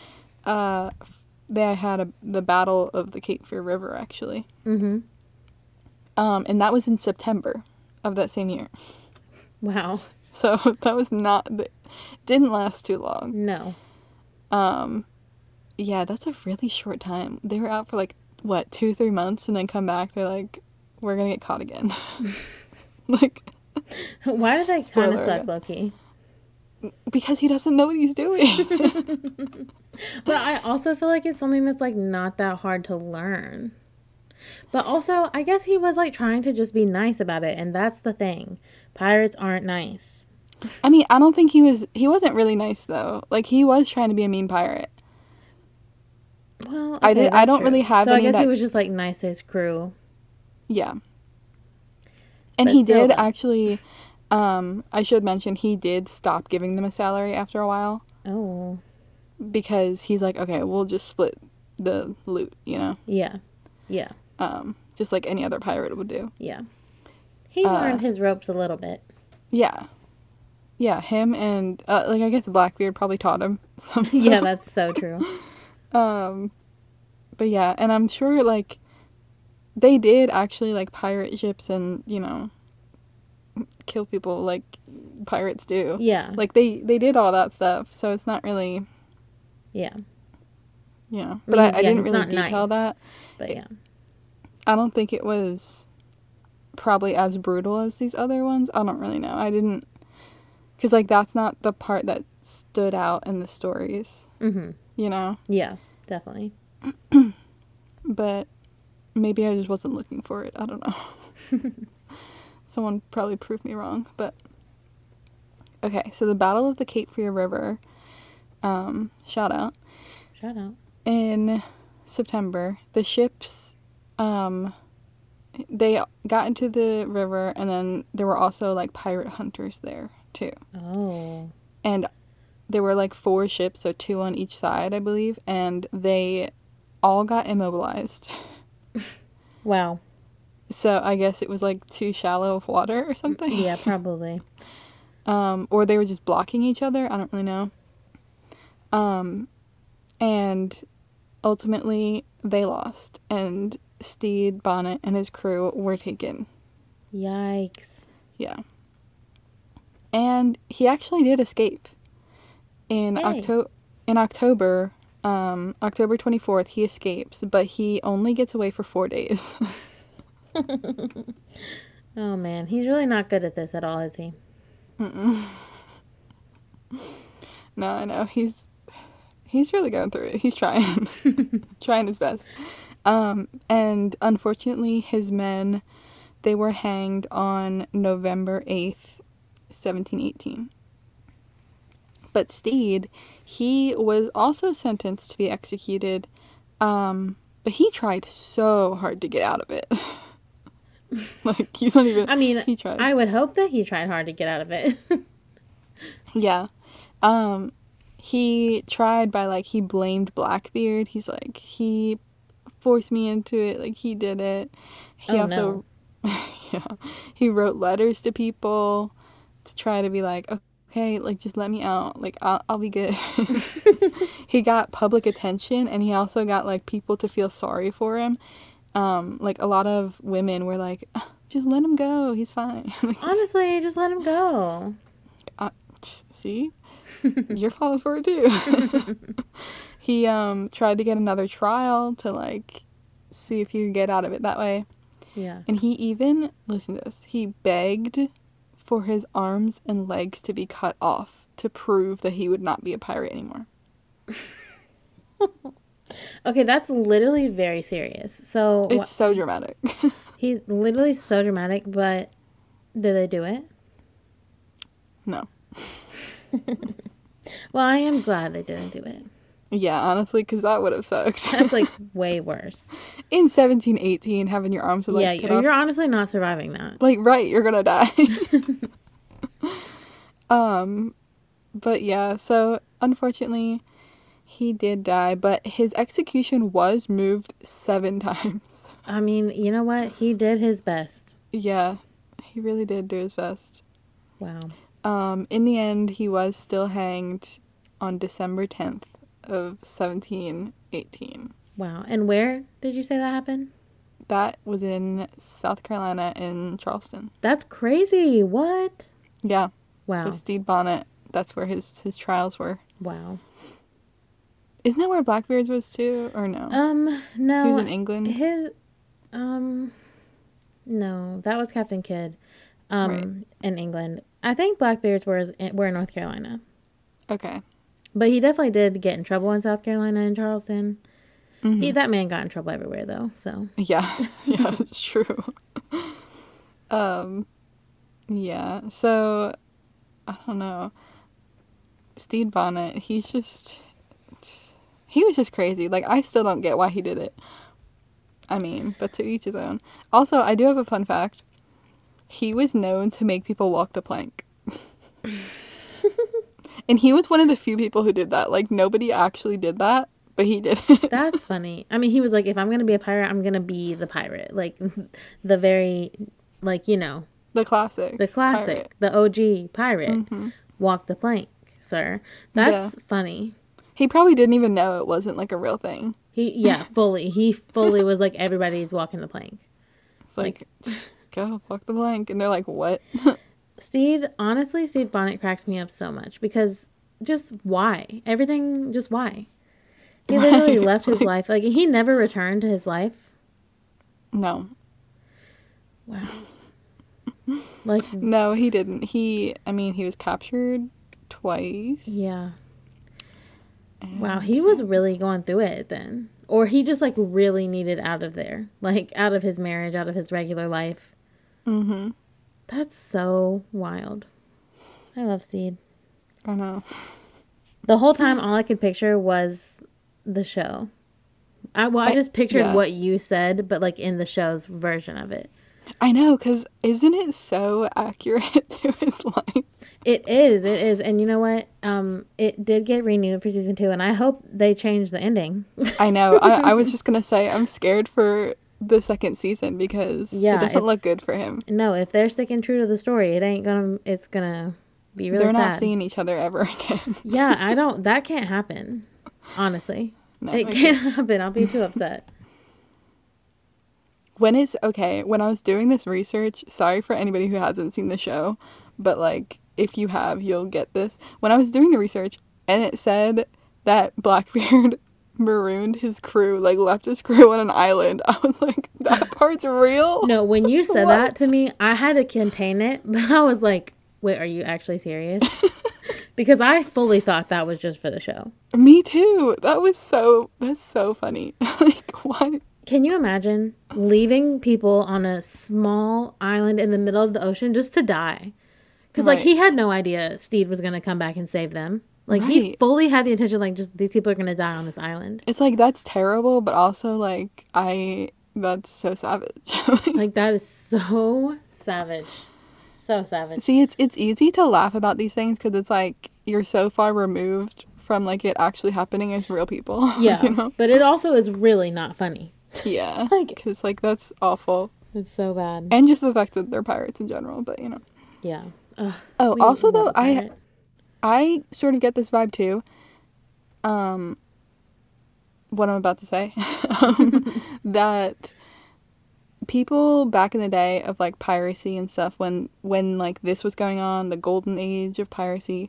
Speaker 2: They had the Battle of the Cape Fear River, actually. And that was in September of that same year.
Speaker 1: Wow.
Speaker 2: So that was didn't last too long.
Speaker 1: No.
Speaker 2: Yeah, that's a really short time. They were out for like, what, 2-3 months and then come back. They're like, we're gonna get caught again. Like,
Speaker 1: Why did that kind
Speaker 2: Spoiler
Speaker 1: of suck,
Speaker 2: alert.
Speaker 1: Loki?
Speaker 2: because he doesn't know what he's doing.
Speaker 1: But I also feel like it's something that's like not that hard to learn. But also, I guess he was like trying to just be nice about it, and that's the thing. Pirates aren't nice.
Speaker 2: I mean, I don't think he wasn't really nice though. Like, he was trying to be a mean pirate.
Speaker 1: Well,
Speaker 2: I
Speaker 1: okay,
Speaker 2: I
Speaker 1: that's
Speaker 2: don't
Speaker 1: true.
Speaker 2: really have
Speaker 1: So I
Speaker 2: any
Speaker 1: guess
Speaker 2: that
Speaker 1: he was just like nice to his crew.
Speaker 2: Yeah. And
Speaker 1: But
Speaker 2: he
Speaker 1: still,
Speaker 2: did
Speaker 1: though.
Speaker 2: actually, I should mention, he did stop giving them a salary after a while
Speaker 1: Oh,
Speaker 2: because he's like, okay, we'll just split the loot, you know?
Speaker 1: yeah, yeah,
Speaker 2: Just like any other pirate would do.
Speaker 1: yeah. He learned his ropes a little bit.
Speaker 2: Yeah. Yeah, him and, like, I guess Blackbeard probably taught him some stuff.
Speaker 1: Yeah, that's so true.
Speaker 2: But yeah, and I'm sure, like, they did actually, like, pirate ships and, you know, kill people like pirates do.
Speaker 1: Yeah.
Speaker 2: Like, they did all that stuff, so it's not really,
Speaker 1: Yeah,
Speaker 2: you know. But
Speaker 1: mean,
Speaker 2: I
Speaker 1: yeah,
Speaker 2: didn't
Speaker 1: he's
Speaker 2: really
Speaker 1: not
Speaker 2: detail
Speaker 1: nice.
Speaker 2: that.
Speaker 1: but yeah.
Speaker 2: I don't think it was probably as brutal as these other ones. I don't really know. I didn't, because like that's not the part that stood out in the stories,
Speaker 1: Mm-hmm.
Speaker 2: you know?
Speaker 1: Yeah, definitely.
Speaker 2: But maybe I just wasn't looking for it. I don't know. Someone probably proved me wrong, but okay. So the Battle of the Cape Fear River, shout out, in September. The ships, they got into the river, and then there were also like pirate hunters there too.
Speaker 1: Oh.
Speaker 2: And there were like 4 ships, so 2 on each side, I believe, and they all got immobilized.
Speaker 1: Wow.
Speaker 2: So I guess it was like too shallow of water or something.
Speaker 1: Yeah, probably.
Speaker 2: Or they were just blocking each other. I don't really know. And ultimately they lost, and Stede Bonnet and his crew were taken.
Speaker 1: Yikes.
Speaker 2: Yeah. And he actually did escape. In
Speaker 1: Hey.
Speaker 2: October, October 24th, he escapes, but he only gets away for 4 days.
Speaker 1: Oh man, he's really not good at this at all, is he?
Speaker 2: Mm-mm. No, I know. He's really going through it. He's trying. Trying his best. And unfortunately, his men, they were hanged on November 8th, 1718. But Stede, he was also sentenced to be executed, but he tried so hard to get out of it. Like, he's not even...
Speaker 1: I mean,
Speaker 2: he tried.
Speaker 1: I would hope that he tried hard to get out of it.
Speaker 2: Yeah. He tried by, like, he blamed Blackbeard. He's like, he forced me into it. Like, he did it. He also... No. Yeah. He wrote letters to people to try to be like, okay, like, just let me out. Like, I'll be good. He got public attention, and he also got, like, people to feel sorry for him. Like, a lot of women were like, just let him go. He's fine.
Speaker 1: Honestly, just let him go.
Speaker 2: See? You're falling for it, too. He, tried to get another trial to, like, see if he could get out of it that way.
Speaker 1: Yeah.
Speaker 2: And he even, listen to this, he begged for his arms and legs to be cut off to prove that he would not be a pirate anymore.
Speaker 1: Okay, that's literally very serious. So
Speaker 2: it's so dramatic.
Speaker 1: He's literally so dramatic, but did they do it?
Speaker 2: No.
Speaker 1: Well, I am glad they didn't do it.
Speaker 2: Yeah, honestly, because that would have sucked.
Speaker 1: That's like way worse.
Speaker 2: In 1718, having your arms and legs cut off.
Speaker 1: You're honestly not surviving that.
Speaker 2: Like, right, you're gonna die. But yeah, so unfortunately, he did die, but his execution was moved 7 times.
Speaker 1: I mean, you know what? He did his best.
Speaker 2: Yeah, he really did do his best.
Speaker 1: Wow.
Speaker 2: In the end, he was still hanged on December 10th of 1718.
Speaker 1: Wow. And where did you say that happened?
Speaker 2: That was in South Carolina in Charleston.
Speaker 1: That's crazy. What?
Speaker 2: Yeah.
Speaker 1: Wow.
Speaker 2: So Stede Bonnet, that's where his trials were.
Speaker 1: Wow.
Speaker 2: Isn't that where Blackbeard's was too, or no?
Speaker 1: No.
Speaker 2: He was in England?
Speaker 1: No, that was Captain Kidd,
Speaker 2: Right.
Speaker 1: in England. I think Blackbeard's were in North Carolina.
Speaker 2: Okay.
Speaker 1: But he definitely did get in trouble in South Carolina and Charleston.
Speaker 2: Mm-hmm.
Speaker 1: That man got in trouble everywhere, though, so.
Speaker 2: Yeah. Yeah, it's true. Yeah, so, I don't know. Stede Bonnet, he was just crazy. Like, I still don't get why he did it. I mean, but to each his own. Also, I do have a fun fact. He was known to make people walk the plank. And he was one of the few people who did that. Like, nobody actually did that, but he did it.
Speaker 1: That's funny. I mean, he was like, if I'm going to be a pirate, I'm going to be the pirate. Like, the very, like, you know.
Speaker 2: The classic.
Speaker 1: Pirate. The OG pirate.
Speaker 2: Mm-hmm.
Speaker 1: Walk the plank, sir. That's funny.
Speaker 2: He probably didn't even know it wasn't, like, a real thing.
Speaker 1: He fully was like, everybody's walking the plank.
Speaker 2: It's like go, walk the plank. And they're like, what?
Speaker 1: Stede Bonnet cracks me up so much because just why? Everything, just why? He literally left his life. Like, he never returned to his life.
Speaker 2: No.
Speaker 1: Wow. Like,
Speaker 2: No, he didn't. He was captured twice.
Speaker 1: yeah. Wow,
Speaker 2: And
Speaker 1: he was really going through it then. Or he just, like, really needed out of there. Like, out of his marriage, out of his regular life.
Speaker 2: Mm-hmm.
Speaker 1: That's so wild. I love Steed.
Speaker 2: I know.
Speaker 1: The whole time, all I could picture was the show. I just pictured what you said, but, like, in the show's version of it.
Speaker 2: I know, because isn't it so accurate to his life?
Speaker 1: It is. And you know what? It did get renewed for season 2, and I hope they change the ending.
Speaker 2: I know. I was just going to say, I'm scared for the second season because it doesn't look good for him.
Speaker 1: No, if they're sticking true to the story, it's gonna be really sad.
Speaker 2: They're not seeing each other ever again.
Speaker 1: Yeah, that can't happen. Honestly.
Speaker 2: No,
Speaker 1: it can't happen. I'll be too upset.
Speaker 2: When I was doing this research, sorry for anybody who hasn't seen the show, but like, if you have, you'll get this. When I was doing the research and it said that Blackbeard marooned his crew, like left his crew on an island, I was like, that part's real?
Speaker 1: No, when you said that to me, I had to contain it, but I was like, wait, are you actually serious? Because I fully thought that was just for the show.
Speaker 2: Me too. That's so funny. Like, what?
Speaker 1: Can you imagine leaving people on a small island in the middle of the ocean just to die? Because, like, he had no idea Steed was going to come back and save them. Like, he fully had the intention, like, just these people are going to die on this island.
Speaker 2: It's like, that's terrible, but also, like, that's so savage.
Speaker 1: Like, that is so savage. So savage.
Speaker 2: See, it's easy to laugh about these things because it's like you're so far removed from, like, it actually happening as real people.
Speaker 1: Yeah,
Speaker 2: you know?
Speaker 1: But it also is really not funny.
Speaker 2: Yeah, because, like, that's awful.
Speaker 1: It's so bad.
Speaker 2: And just the fact that they're pirates in general, but, you know.
Speaker 1: Yeah.
Speaker 2: Also, though, I sort of get this vibe, too. What I'm about to say. That people back in the day of, like, piracy and stuff, when like, this was going on, the golden age of piracy,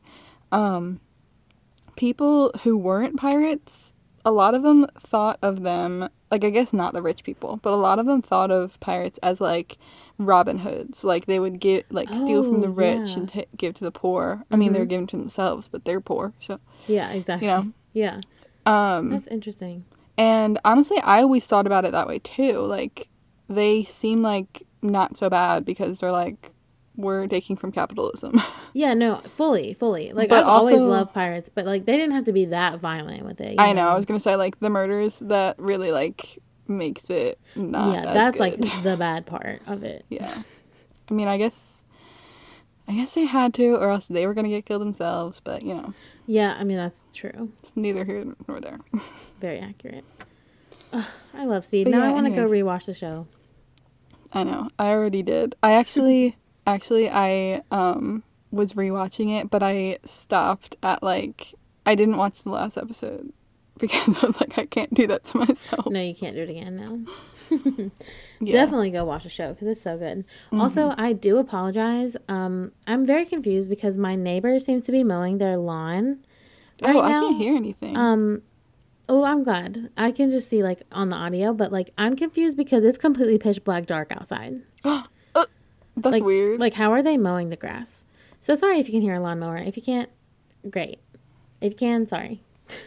Speaker 2: people who weren't pirates, a lot of them thought of them, like, I guess not the rich people, but a lot of them thought of pirates as, like, Robin Hoods. Like, they would steal from the rich and give to the poor. I mean, they were giving to themselves, but they're poor, so.
Speaker 1: Yeah, exactly.
Speaker 2: You know?
Speaker 1: Yeah. That's interesting.
Speaker 2: And honestly, I always thought about it that way, too. Like, they seem like not so bad because they're like, we're taking from capitalism.
Speaker 1: Yeah, no, fully. Like,
Speaker 2: but
Speaker 1: I've always loved pirates, but, like, they didn't have to be that violent with it.
Speaker 2: I know. I was going to say, like, the murders that really, like, makes it not as
Speaker 1: that's,
Speaker 2: good.
Speaker 1: like, the bad part of it.
Speaker 2: Yeah. I mean, I guess they had to, or else they were going to get killed themselves, but, you know.
Speaker 1: Yeah, I mean, that's true.
Speaker 2: It's neither here nor there.
Speaker 1: Very accurate. I love Steve. Now I want to go rewatch the show.
Speaker 2: I know. I already did. I actually, I was rewatching it, but I stopped at, like, I didn't watch the last episode because I was like, I can't do that to myself.
Speaker 1: No, you can't do it again now. Definitely go watch the show because it's so good. Mm-hmm. Also, I do apologize. I'm very confused because my neighbor seems to be mowing their lawn right now.
Speaker 2: I can't hear anything.
Speaker 1: Oh, I'm glad. I can just see, like, on the audio, but, like, I'm confused because it's completely pitch black dark outside.
Speaker 2: That's
Speaker 1: like,
Speaker 2: weird.
Speaker 1: Like, how are they mowing the grass? So sorry if you can hear a lawnmower. If you can't, great. If you can, sorry.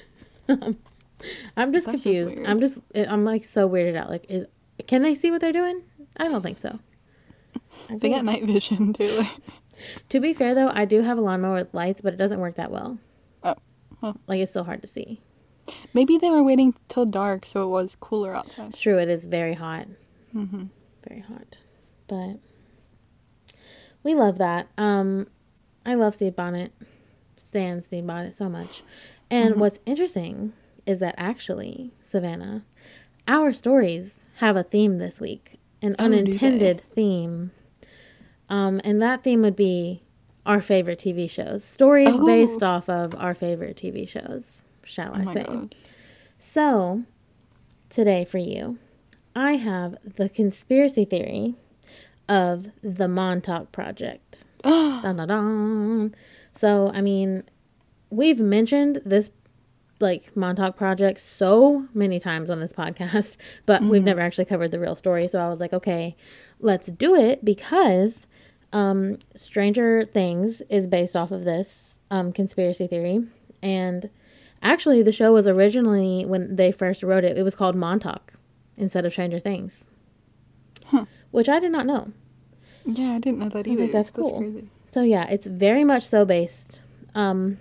Speaker 1: I'm just confused. I'm like so weirded out. Like, can they see what they're doing? I don't think so.
Speaker 2: They got night vision too.
Speaker 1: To be fair, though, I do have a lawnmower with lights, but it doesn't work that well.
Speaker 2: Oh. Well.
Speaker 1: Like, it's still hard to see.
Speaker 2: Maybe they were waiting till dark so it was cooler outside.
Speaker 1: True, it is very hot.
Speaker 2: Mm-hmm.
Speaker 1: Very hot. But we love that. I love Steve Bonnet. Stan Steve Bonnet so much. And what's interesting is that actually, Savannah, our stories have a theme this week. An unintended theme. And that theme would be our favorite TV shows. Stories based off of our favorite TV shows, shall I say. God. So, today for you, I have the conspiracy theory of the Montauk Project. Dun, dun, dun. So, I mean, we've mentioned this, like, Montauk Project so many times on this podcast, but we've never actually covered the real story. So I was like, okay, let's do it because Stranger Things is based off of this conspiracy theory. And actually, the show was originally, when they first wrote it, it was called Montauk instead of Stranger Things, which I did not know.
Speaker 2: Yeah, I didn't know that
Speaker 1: I was
Speaker 2: either.
Speaker 1: like, that's cool.
Speaker 2: Crazy.
Speaker 1: So yeah, it's very much so based on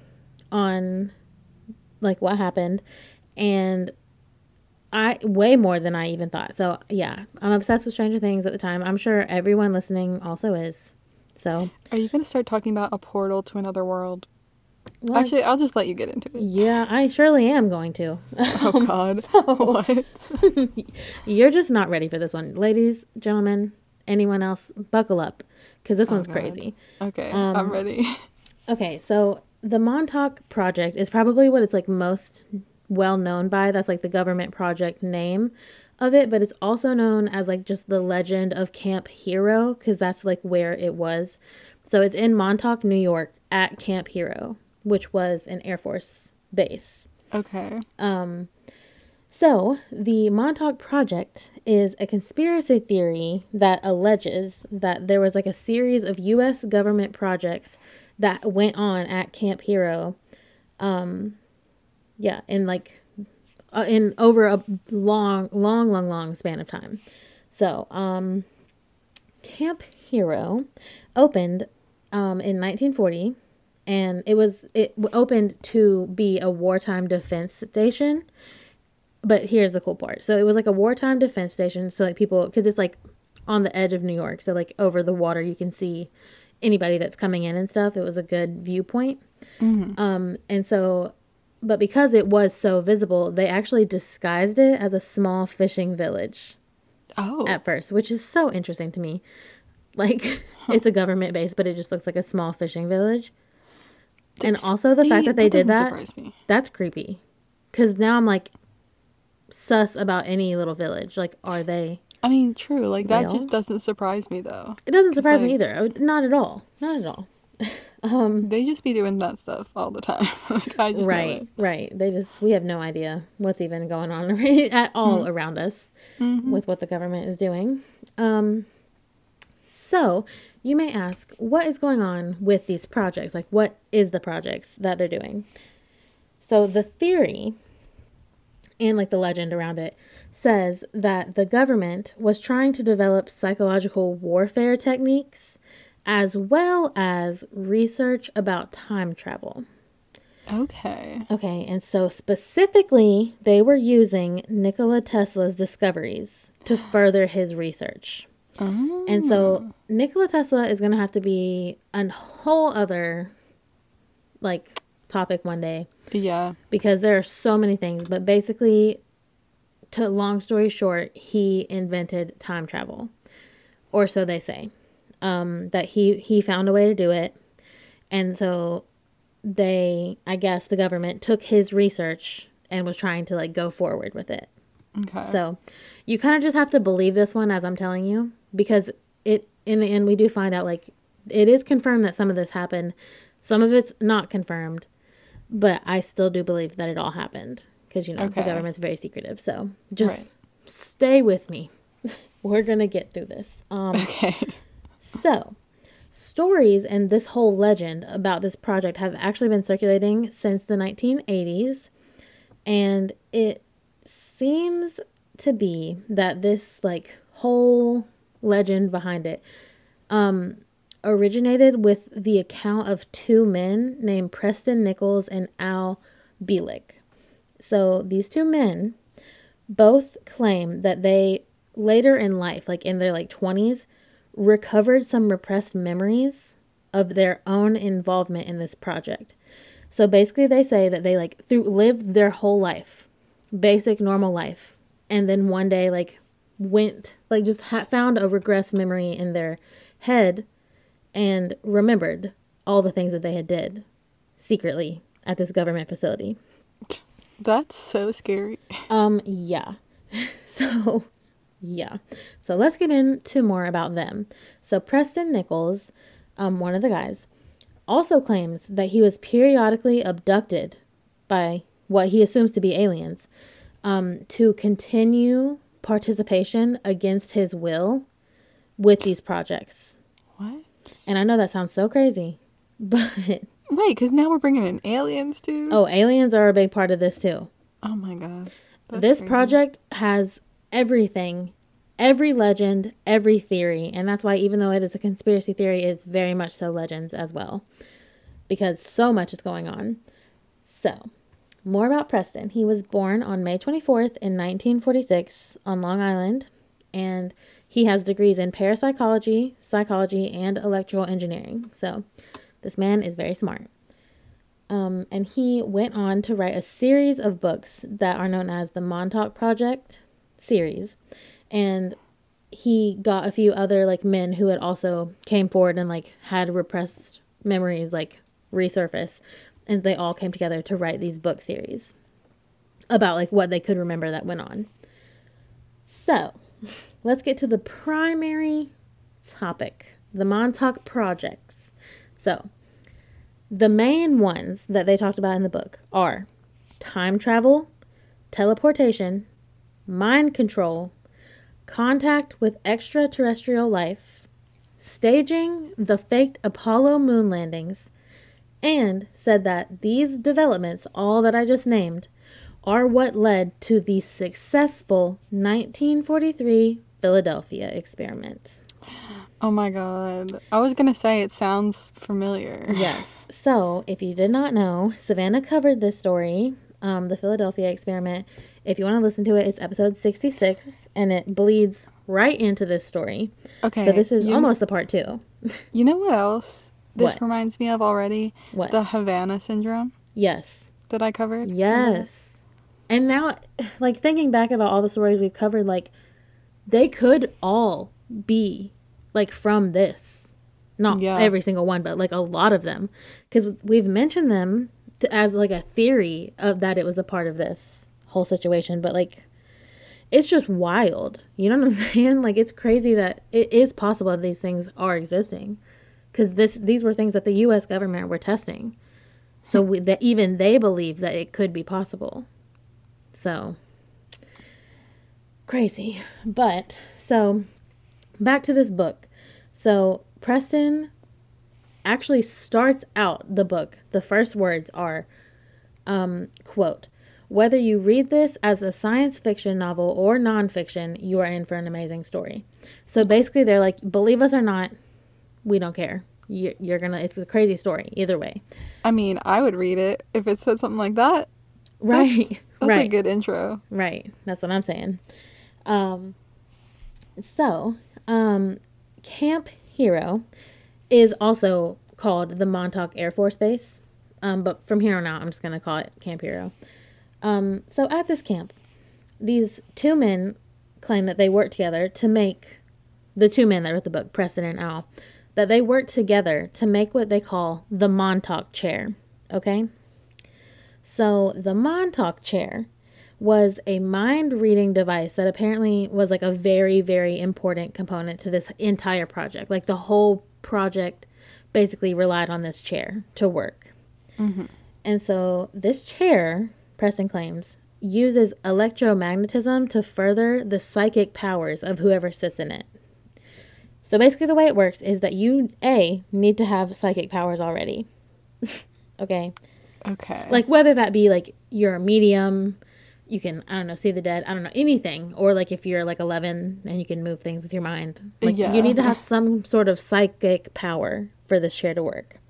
Speaker 1: like what happened, and I way more than I even thought. So yeah, I'm obsessed with Stranger Things at the time. I'm sure everyone listening also is. So
Speaker 2: Are you going to start talking about a portal to another world?
Speaker 1: well,
Speaker 2: Actually, I'll just let you get into it.
Speaker 1: yeah, I surely am going to.
Speaker 2: Oh, God.
Speaker 1: So
Speaker 2: What?
Speaker 1: you're just not ready for this one, ladies, gentlemen, anyone else, buckle up, because this one's
Speaker 2: God.
Speaker 1: crazy.
Speaker 2: Okay, I'm ready.
Speaker 1: Okay, so the Montauk Project is probably what it's like most well known by. That's like the government project name of it, but it's also known as like just the legend of Camp Hero because that's like where it was. So it's in Montauk, New York at Camp Hero, which was an Air Force base.
Speaker 2: Okay.
Speaker 1: So, the Montauk Project is a conspiracy theory that alleges that there was like a series of U.S. government projects that went on at Camp Hero. Yeah, in like in over a long span of time. So, Camp Hero opened in 1940, and it opened to be a wartime defense station. But here's the cool part. So it was like a wartime defense station. So like people, because it's like on the edge of New York. So like over the water, you can see anybody that's coming in and stuff. It was a good viewpoint. And so, but because it was so visible, they actually disguised it as a small fishing village
Speaker 2: Oh.
Speaker 1: at first, which is so interesting to me. Like it's a government base, but it just looks like a small fishing village. And also the fact that they did that,
Speaker 2: surprise me.
Speaker 1: that's creepy. Because now I'm like, sus about any little village. Like, are they?
Speaker 2: I mean, true. Like, that
Speaker 1: real?
Speaker 2: just doesn't surprise me, though.
Speaker 1: It doesn't surprise me
Speaker 2: like-
Speaker 1: either. Not at all. Not at all.
Speaker 2: They just be doing that stuff all the time. Like, I just know
Speaker 1: Right,
Speaker 2: it.
Speaker 1: right. We have no idea what's even going on at all around us with what the government is doing. So you may ask, what is going on with these projects? Like, what is the projects that they're doing? So the theory and like the legend around it says that the government was trying to develop psychological warfare techniques as well as research about time travel.
Speaker 2: Okay.
Speaker 1: Okay, and so specifically, they were using Nikola Tesla's discoveries to further his research.
Speaker 2: Oh.
Speaker 1: And so Nikola Tesla is going to have to be a whole other like topic one day.
Speaker 2: Yeah.
Speaker 1: Because there are so many things, but basically, to long story short, he invented time travel, or so they say. That he found a way to do it, and so I guess the government took his research and was trying to like go forward with it.
Speaker 2: Okay.
Speaker 1: So you kind of just have to believe this one as I'm telling you, because in the end we do find out like it is confirmed that some of this happened, some of it's not confirmed. But I still do believe that it all happened because, the government's very secretive. So just stay with me. We're going to get through this.
Speaker 2: Okay.
Speaker 1: So stories and this whole legend about this project have actually been circulating since the 1980s. And it seems to be that this like whole legend behind it originated with the account of two men named Preston Nichols and Al Bielek. So these two men both claim that they later in life, like in their like 20s, recovered some repressed memories of their own involvement in this project. So basically they say that they like lived their whole life, basic normal life, and then one day like went like just found a regressed memory in their head and remembered all the things that they had did secretly at this government facility.
Speaker 2: That's so scary.
Speaker 1: Yeah. So, yeah. So let's get into more about them. So Preston Nichols, one of the guys, also claims that he was periodically abducted by what he assumes to be aliens, to continue participation against his will with these projects.
Speaker 2: What?
Speaker 1: And I know that sounds so crazy, but
Speaker 2: Right, because now we're bringing in aliens too.
Speaker 1: oh, aliens are a big part of this too.
Speaker 2: Oh my god. That's
Speaker 1: This
Speaker 2: crazy.
Speaker 1: project has everything, every legend, every theory. And that's why, even though it is a conspiracy theory, it's very much so legends as well, because so much is going on. So, more about Preston. He was born on May 24th in 1946 on Long Island, and he has degrees in parapsychology, psychology, and electrical engineering. So, this man is very smart. And he went on to write a series of books that are known as the Montauk Project series. And he got a few other like men who had also came forward and like had repressed memories like resurface, and they all came together to write these book series about like what they could remember that went on. So, let's get to the primary topic, the Montauk Projects. So, the main ones that they talked about in the book are time travel, teleportation, mind control, contact with extraterrestrial life, staging the faked Apollo moon landings, and said that these developments, all that I just named, are what led to the successful 1943 Philadelphia experiment.
Speaker 2: Oh my god. I was gonna say it sounds familiar.
Speaker 1: Yes. So, if you did not know, Savannah covered this story, the Philadelphia experiment. If you want to listen to it, it's episode 66, and it bleeds right into this story.
Speaker 2: Okay.
Speaker 1: So, this is almost the part 2.
Speaker 2: You know what else this
Speaker 1: What?
Speaker 2: reminds me of already?
Speaker 1: What?
Speaker 2: The Havana syndrome
Speaker 1: Yes.
Speaker 2: that I covered.
Speaker 1: Yes. And now, like, thinking back about all the stories we've covered, like, they could all be, like, from this. Not every single one, but, like, a lot of them. Because we've mentioned them as, like, a theory of that it was a part of this whole situation. But, like, it's just wild. You know what I'm saying? Like, it's crazy that it is possible that these things are existing. Because these were things that the U.S. government were testing. So that even they believe that it could be possible. So, crazy. But, so, back to this book. So, Preston actually starts out the book. The first words are, quote, "Whether you read this as a science fiction novel or nonfiction, you are in for an amazing story." So, basically, they're like, believe us or not, we don't care. You're gonna, it's a crazy story, either way.
Speaker 2: I mean, I would read it if it said something like that.
Speaker 1: Right.
Speaker 2: That's
Speaker 1: right.
Speaker 2: a good intro.
Speaker 1: Right. That's what I'm saying. Camp Hero is also called the Montauk Air Force Base. But from here on out, I'm just going to call it Camp Hero. So at this camp, these two men claim that they worked together to make, the two men that wrote the book, Preston and Al, that they worked together to make what they call the Montauk Chair. Okay? So the Montauk Chair was a mind-reading device that apparently was like a very, very important component to this entire project. Like the whole project basically relied on this chair to work. Mm-hmm. And so this chair, Preston claims, uses electromagnetism to further the psychic powers of whoever sits in it. So basically the way it works is that you, need to have psychic powers already. Okay?
Speaker 2: Okay.
Speaker 1: Like whether that be like you're a medium, you can, I don't know, see the dead, I don't know, anything. Or like if you're like 11 and you can move things with your mind. Like you need to have some sort of psychic power for this chair to work.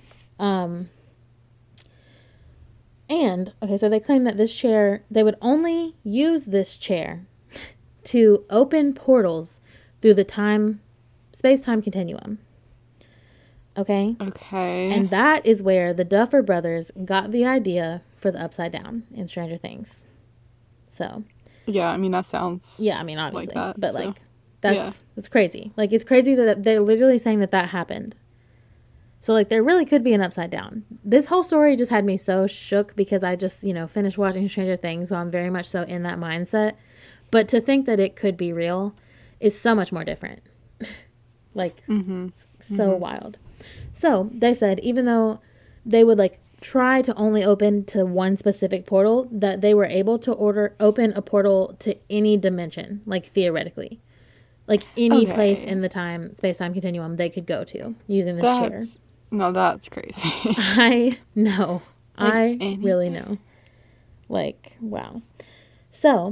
Speaker 1: And, okay, so they claim that this chair, they would only use this chair to open portals through the space-time continuum. Okay?
Speaker 2: Okay.
Speaker 1: And that is where the Duffer Brothers got the idea for the Upside Down in Stranger Things. So.
Speaker 2: Yeah, I mean, that sounds.
Speaker 1: Yeah, I mean, obviously.
Speaker 2: Like that,
Speaker 1: but,
Speaker 2: so,
Speaker 1: like, that's crazy. Like, it's crazy that they're literally saying that happened. So, like, there really could be an Upside Down. This whole story just had me so shook because I just, finished watching Stranger Things, so I'm very much so in that mindset. But to think that it could be real is so much more different. Like, so wild. So, they said even though they would, like, try to only open to one specific portal, that they were able to open a portal to any dimension, like, theoretically. Like any place
Speaker 2: Okay.
Speaker 1: in the space-time continuum they could go to using this chair.
Speaker 2: That's no, that's crazy.
Speaker 1: I know.
Speaker 2: Like
Speaker 1: I really
Speaker 2: anywhere.
Speaker 1: know. Like, wow. So,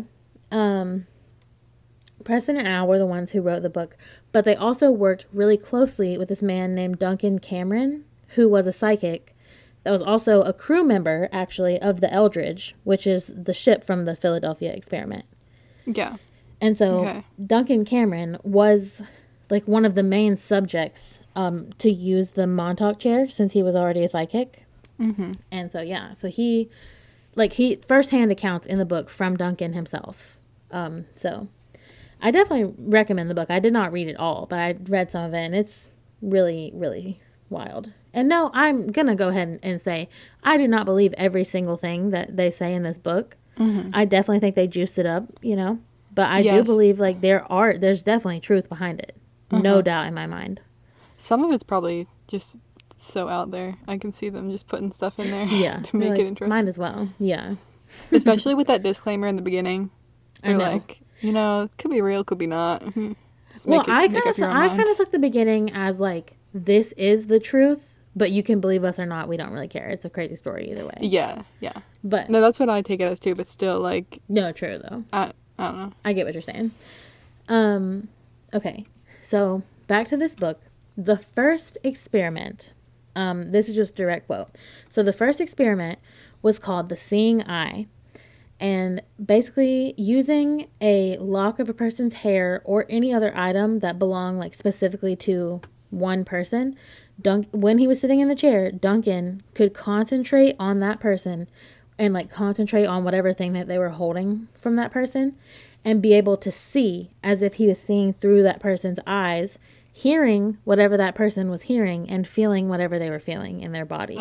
Speaker 1: Preston and Al were the ones who wrote the book, but they also worked really closely with this man named Duncan Cameron, who was a psychic that was also a crew member, actually, of the Eldridge, which is the ship from the Philadelphia experiment.
Speaker 2: Yeah.
Speaker 1: And so
Speaker 2: Okay.
Speaker 1: Duncan Cameron was like one of the main subjects to use the Montauk chair since he was already a psychic.
Speaker 2: Mm-hmm.
Speaker 1: And so, yeah, so he firsthand accounts in the book from Duncan himself. So I definitely recommend the book. I did not read it all, but I read some of it, and it's really, really wild. And no, I'm going to go ahead and say I do not believe every single thing that they say in this book.
Speaker 2: Mm-hmm.
Speaker 1: I definitely think they juiced it up, but I do
Speaker 2: Yes.
Speaker 1: believe like there's definitely truth behind it. No
Speaker 2: Uh-huh.
Speaker 1: doubt in my mind.
Speaker 2: Some of it's probably just so out there. I can see them just putting stuff in there
Speaker 1: Yeah.
Speaker 2: to
Speaker 1: You're
Speaker 2: make it
Speaker 1: like,
Speaker 2: interesting.
Speaker 1: might as well. Yeah.
Speaker 2: Especially with that disclaimer in the beginning.
Speaker 1: I
Speaker 2: They're
Speaker 1: know.
Speaker 2: like, it could be real, could be not. Just
Speaker 1: Well,
Speaker 2: make up your own
Speaker 1: I
Speaker 2: mind.
Speaker 1: kind of took the beginning as like this is the truth, but you can believe us or not. We don't really care. It's a crazy story either way.
Speaker 2: Yeah, yeah.
Speaker 1: But
Speaker 2: No, that's what I take it as too, but still, like,
Speaker 1: no, true though.
Speaker 2: I don't know.
Speaker 1: I get what you're saying. Okay. So back to this book. The first experiment. This is just direct quote. So the first experiment was called the Seeing Eye. And basically using a lock of a person's hair or any other item that belonged like specifically to one person, when he was sitting in the chair, Duncan could concentrate on that person and like concentrate on whatever thing that they were holding from that person and be able to see as if he was seeing through that person's eyes, hearing whatever that person was hearing and feeling whatever they were feeling in their body.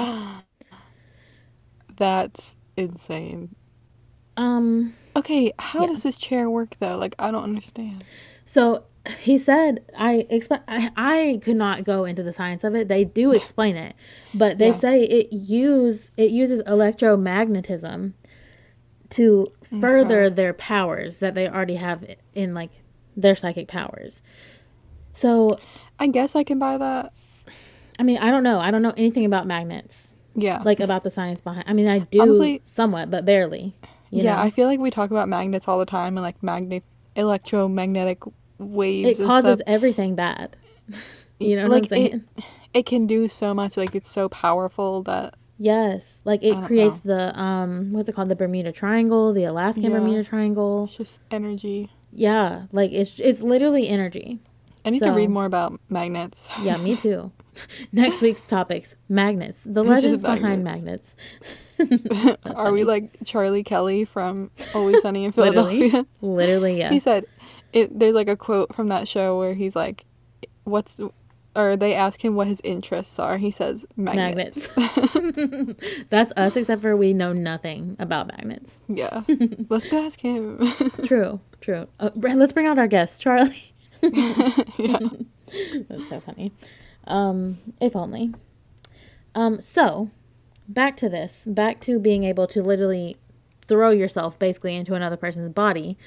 Speaker 2: That's insane.
Speaker 1: Um
Speaker 2: Okay, how
Speaker 1: yeah.
Speaker 2: does this chair work though? Like, I don't understand.
Speaker 1: So he said, I could not go into the science of it. They do explain it, but they
Speaker 2: Yeah.
Speaker 1: say it uses electromagnetism to further
Speaker 2: Okay.
Speaker 1: their powers that they already have in like their psychic powers. So,
Speaker 2: I guess I can buy that.
Speaker 1: I mean, I don't know. I don't know anything about magnets,
Speaker 2: Yeah.
Speaker 1: like about the science behind. I mean, I do
Speaker 2: Honestly,
Speaker 1: somewhat, but barely. You
Speaker 2: yeah, I
Speaker 1: know,
Speaker 2: feel like we talk about magnets all the time and like electromagnetic waves
Speaker 1: it
Speaker 2: and stuff.
Speaker 1: causes everything bad. You know what I'm
Speaker 2: Like
Speaker 1: saying?
Speaker 2: it can do so much. Like it's so powerful that
Speaker 1: Yes, like
Speaker 2: I
Speaker 1: it
Speaker 2: don't
Speaker 1: creates
Speaker 2: know.
Speaker 1: the what's it called? The Bermuda Triangle, the Alaskan
Speaker 2: Yeah,
Speaker 1: Bermuda Triangle.
Speaker 2: it's just energy.
Speaker 1: Yeah, like it's literally energy.
Speaker 2: I need to read
Speaker 1: So,
Speaker 2: more about magnets.
Speaker 1: yeah, me too. Next week's topics, magnets. The
Speaker 2: It's just
Speaker 1: legends behind
Speaker 2: magnets.
Speaker 1: magnets. That's
Speaker 2: Are we
Speaker 1: funny.
Speaker 2: like Charlie Kelly from Always Sunny in
Speaker 1: Literally.
Speaker 2: Philadelphia?
Speaker 1: Literally,
Speaker 2: He
Speaker 1: yes.
Speaker 2: said there's like a quote from that show where he's like, what's or they ask him what his interests are. He says magnets.
Speaker 1: Magnets. That's us except for we know nothing about magnets.
Speaker 2: Yeah. Let's go ask him.
Speaker 1: True, true. Let's bring out our guest, Charlie.
Speaker 2: Yeah.
Speaker 1: That's so funny. If only. So back to this, back to being able to literally throw yourself basically into another person's body.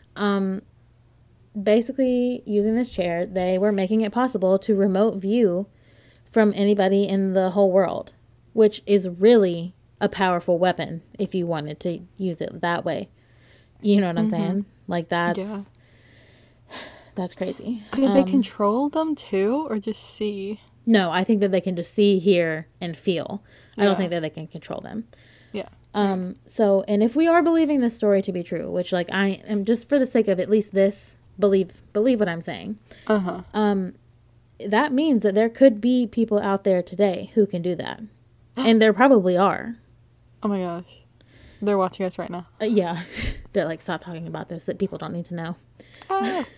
Speaker 1: Basically using this chair, they were making it possible to remote view from anybody in the whole world, which is really a powerful weapon if you wanted to use it that way. You know what I'm saying? Like
Speaker 2: Yeah.
Speaker 1: that's crazy.
Speaker 2: Could they control them too or just see?
Speaker 1: No, I think that they can just see, hear, and feel. I don't
Speaker 2: Yeah.
Speaker 1: think that they can control them.
Speaker 2: Yeah.
Speaker 1: So, and if we are believing this story to be true, which like I am just for the sake of at least this, believe what I'm saying.
Speaker 2: Uh-huh.
Speaker 1: That means that there could be people out there today who can do that. And there probably are.
Speaker 2: Oh my gosh. They're watching us right now.
Speaker 1: Yeah. They're like, stop talking about this, that people don't need to know.
Speaker 2: Ah.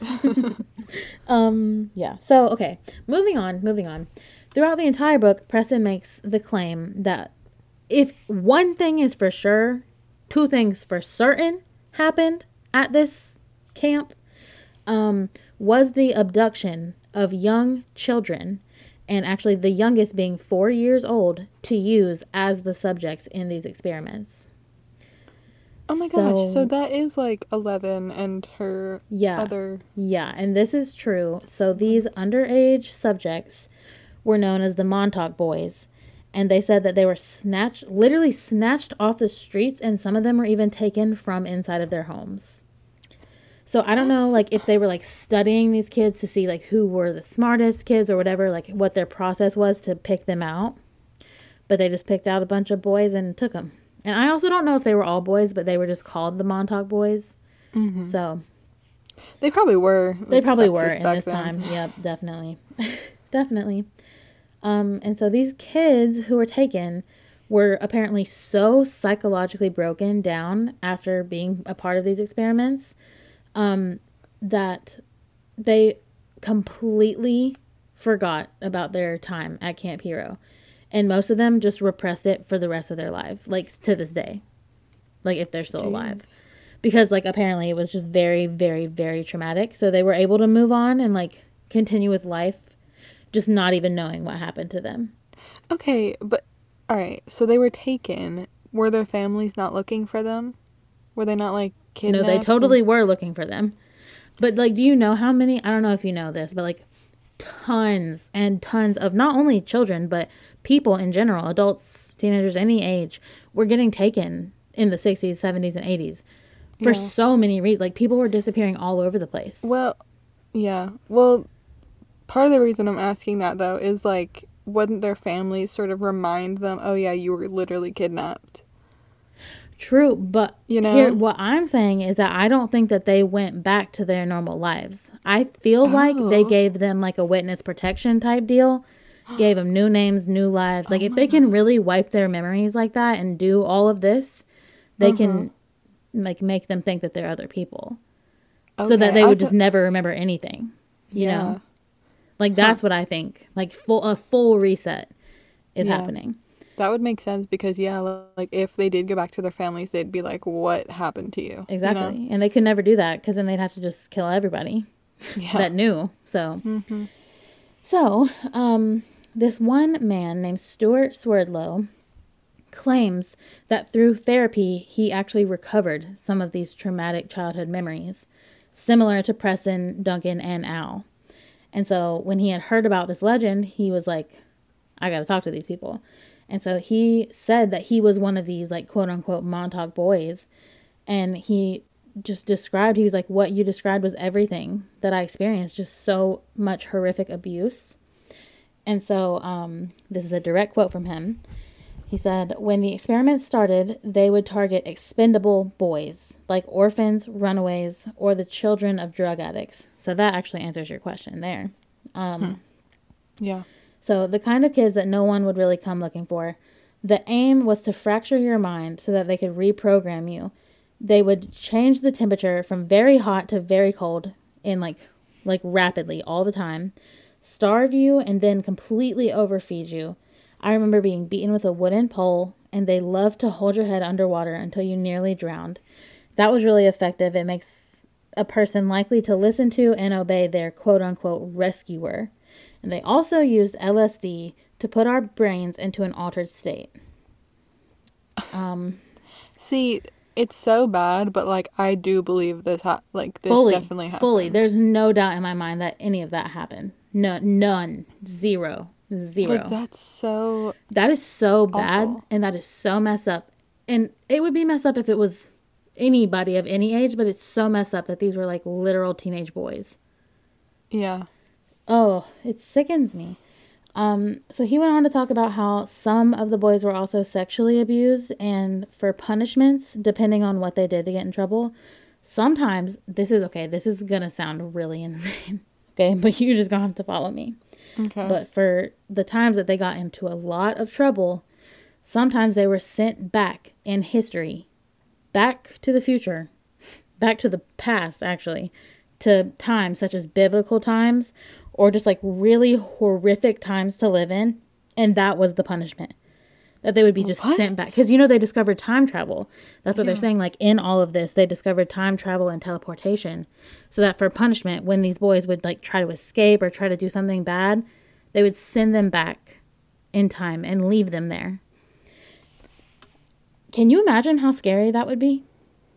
Speaker 1: Yeah. So, okay. Moving on. Throughout the entire book, Preston makes the claim that if one thing is for sure, two things for certain happened at this camp, was the abduction of young children, and actually the youngest being 4 years old, to use as the subjects in these experiments.
Speaker 2: Oh my gosh, so
Speaker 1: So,
Speaker 2: that is like 11 and her
Speaker 1: yeah.
Speaker 2: other
Speaker 1: Yeah, and this is true. So these
Speaker 2: siblings.
Speaker 1: underage subjects were known as the Montauk Boys. And they said that they were literally snatched off the streets, and some of them were even taken from inside of their homes. So I don't know,
Speaker 2: That's
Speaker 1: like, if they were like studying these kids to see like who were the smartest kids or whatever, like what their process was to pick them out. But they just picked out a bunch of boys and took them. And I also don't know if they were all boys, but they were just called the Montauk Boys. So
Speaker 2: they probably were
Speaker 1: they
Speaker 2: like
Speaker 1: probably were
Speaker 2: sexist
Speaker 1: in
Speaker 2: back
Speaker 1: this time.
Speaker 2: then.
Speaker 1: Yep, definitely. Definitely. And so these kids who were taken were apparently so psychologically broken down after being a part of these experiments that they completely forgot about their time at Camp Hero. And most of them just repressed it for the rest of their life, like to this day, like if they're still alive.
Speaker 2: Jeez.
Speaker 1: Because, like, apparently it was just very, very, very traumatic. So they were able to move on and, like, continue with life, just not even knowing what happened to them.
Speaker 2: Okay, but all right. So they were taken. Were their families not looking for them? Were they not like
Speaker 1: No, they
Speaker 2: kidnapped and
Speaker 1: totally were looking for them. But, like, do you know how many? I don't know if you know this, but, like, tons and tons of not only children, but people in general, adults, teenagers, any age, were getting taken in the 60s, 70s, and 80s for
Speaker 2: yeah.
Speaker 1: so many reasons. Like, people were disappearing all over the place.
Speaker 2: Well, yeah. Well, part of the reason I'm asking that though is like wouldn't their families sort of remind them, "Oh yeah, you were literally kidnapped."
Speaker 1: True, but
Speaker 2: You
Speaker 1: here,
Speaker 2: know?
Speaker 1: what I'm saying is that I don't think that they went back to their normal lives. I feel like they
Speaker 2: Oh.
Speaker 1: gave them like a witness protection type deal, gave them new names, new lives. Like,
Speaker 2: Oh
Speaker 1: if
Speaker 2: my
Speaker 1: they can
Speaker 2: god.
Speaker 1: really wipe their memories like that and do all of this, they
Speaker 2: Uh-huh.
Speaker 1: can like make them think that they're other people, so that
Speaker 2: Okay.
Speaker 1: they
Speaker 2: I
Speaker 1: would just
Speaker 2: thought
Speaker 1: never remember anything. You know,
Speaker 2: yeah.
Speaker 1: like
Speaker 2: Huh.
Speaker 1: that's what I think. Like a full reset is
Speaker 2: Yeah.
Speaker 1: happening.
Speaker 2: That would make sense because yeah, like if they did go back to their families, they'd be like, "What happened to you?" You know?
Speaker 1: Exactly, and they could never do that because then they'd have to just kill everybody
Speaker 2: Yeah.
Speaker 1: that knew. So.
Speaker 2: Mm-hmm.
Speaker 1: So, this one man named Stuart Swerdlow claims that through therapy, he actually recovered some of these traumatic childhood memories, similar to Preston, Duncan, and Al. And so, when he had heard about this legend, he was like, I got to talk to these people. And so, he said that he was one of these, like, quote unquote, Montauk boys. And he just described, he was like, what you described was everything that I experienced, just so much horrific abuse. And so, this is a direct quote from him. He said, when the experiment started, they would target expendable boys, like orphans, runaways, or the children of drug addicts. So that actually answers your question there.
Speaker 2: Yeah.
Speaker 1: So the kind of kids that no one would really come looking for. The aim was to fracture your mind so that they could reprogram you. They would change the temperature from very hot to very cold in like rapidly all the time, starve you, and then completely overfeed you. I remember being beaten with a wooden pole, and they loved to hold your head underwater until you nearly drowned. That was really effective. It makes a person likely to listen to and obey their quote unquote rescuer. And they also used LSD to put our brains into an altered state.
Speaker 2: See, it's so bad, but like I do believe like this
Speaker 1: Fully,
Speaker 2: definitely
Speaker 1: fully.
Speaker 2: happened.
Speaker 1: There's no doubt in my mind that any of that happened. No, none. Zero.
Speaker 2: Like
Speaker 1: Zero.
Speaker 2: that's so
Speaker 1: That is so bad,
Speaker 2: awful.
Speaker 1: and that is so messed up. And it would be messed up if it was anybody of any age, but it's so messed up that these were like literal teenage boys.
Speaker 2: Yeah.
Speaker 1: Oh, it sickens me. So he went on to talk about how some of the boys were also sexually abused, and for punishments, depending on what they did to get in trouble, sometimes this is gonna sound really insane. Okay, but you're just gonna have to follow me.
Speaker 2: Okay.
Speaker 1: But for the times that they got into a lot of trouble, sometimes they were sent back in history, back to the future, back to the past, actually, to times such as biblical times or just like really horrific times to live in. And that was the punishment. That they would be just
Speaker 2: What?
Speaker 1: sent back. Because, they discovered time travel. That's what they're
Speaker 2: Yeah.
Speaker 1: saying. Like, in all of this, they discovered time travel and teleportation. So that for punishment, when these boys would like try to escape or try to do something bad, they would send them back in time and leave them there. Can you imagine how scary that would be?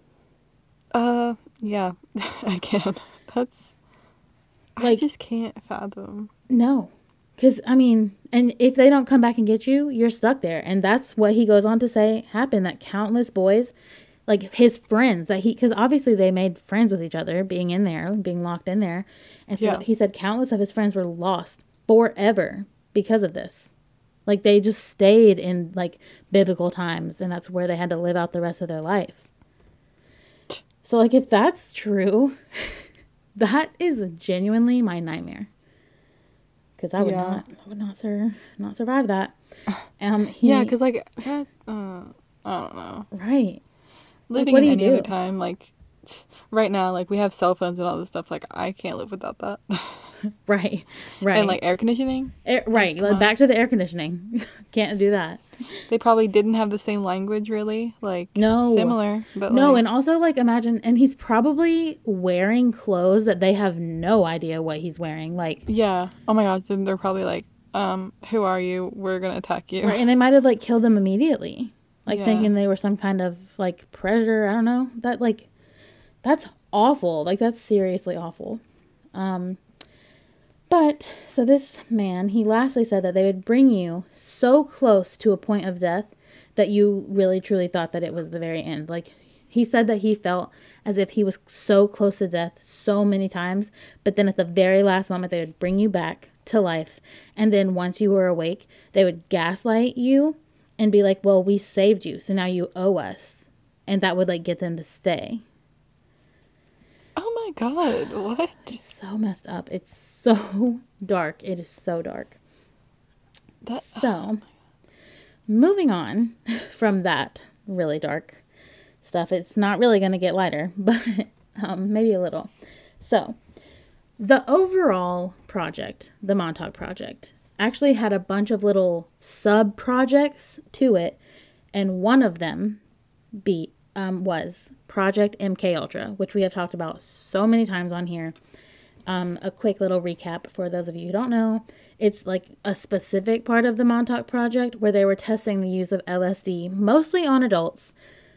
Speaker 2: Yeah, I can. That's, I
Speaker 1: Like,
Speaker 2: just can't fathom.
Speaker 1: no. Because, I mean, and if they don't come back and get you, you're stuck there. And that's what he goes on to say happened, that countless boys, like his friends, that because obviously they made friends with each other being in there, being locked in there. And so
Speaker 2: Yeah.
Speaker 1: he said countless of his friends were lost forever because of this. Like they just stayed in like biblical times and that's where they had to live out the rest of their life. So, like, if that's true, that is genuinely my nightmare. Because
Speaker 2: Yeah.
Speaker 1: I would not, not survive that.
Speaker 2: Yeah,
Speaker 1: He,
Speaker 2: because, like, that, I don't know.
Speaker 1: right. Like,
Speaker 2: Living
Speaker 1: what
Speaker 2: in
Speaker 1: do you
Speaker 2: any other
Speaker 1: do?
Speaker 2: time, like, right now, like, we have cell phones and all this stuff. Like, I can't live without that.
Speaker 1: Right,
Speaker 2: And, like,
Speaker 1: right.
Speaker 2: air conditioning. Like,
Speaker 1: Right,
Speaker 2: come
Speaker 1: like,
Speaker 2: on.
Speaker 1: back to the air conditioning. Can't do that.
Speaker 2: They probably didn't have the same language, really. Like,
Speaker 1: No,
Speaker 2: similar, but,
Speaker 1: no, and
Speaker 2: like,
Speaker 1: also like imagine, and he's probably wearing clothes that they have no idea what he's wearing. Like,
Speaker 2: yeah. Oh my gosh, then they're probably like, who are you? We're gonna attack you.
Speaker 1: right, and they might have like killed them immediately, like
Speaker 2: Yeah.
Speaker 1: thinking they were some kind of like predator. I don't know. That like that's awful. Like that's seriously awful. Um, but so this man, he lastly said that they would bring you so close to a point of death that you really truly thought that it was the very end. Like he said that he felt as if he was so close to death so many times, but then at the very last moment they would bring you back to life. And then once you were awake, they would gaslight you and be like, "Well, we saved you, so now you owe us." And that would like get them to stay.
Speaker 2: Oh my god, what?
Speaker 1: It's so messed up. It's so dark. It is so dark.
Speaker 2: That.
Speaker 1: So, moving on from that really dark stuff, it's not really going to get lighter, but maybe a little. So, the overall project, the Montauk Project, actually had a bunch of little sub projects to it, and one of them was Project MK Ultra, which we have talked about so many times on here. A quick little recap for those of you who don't know. It's like a specific part of the Montauk Project where they were testing the use of LSD, mostly on adults,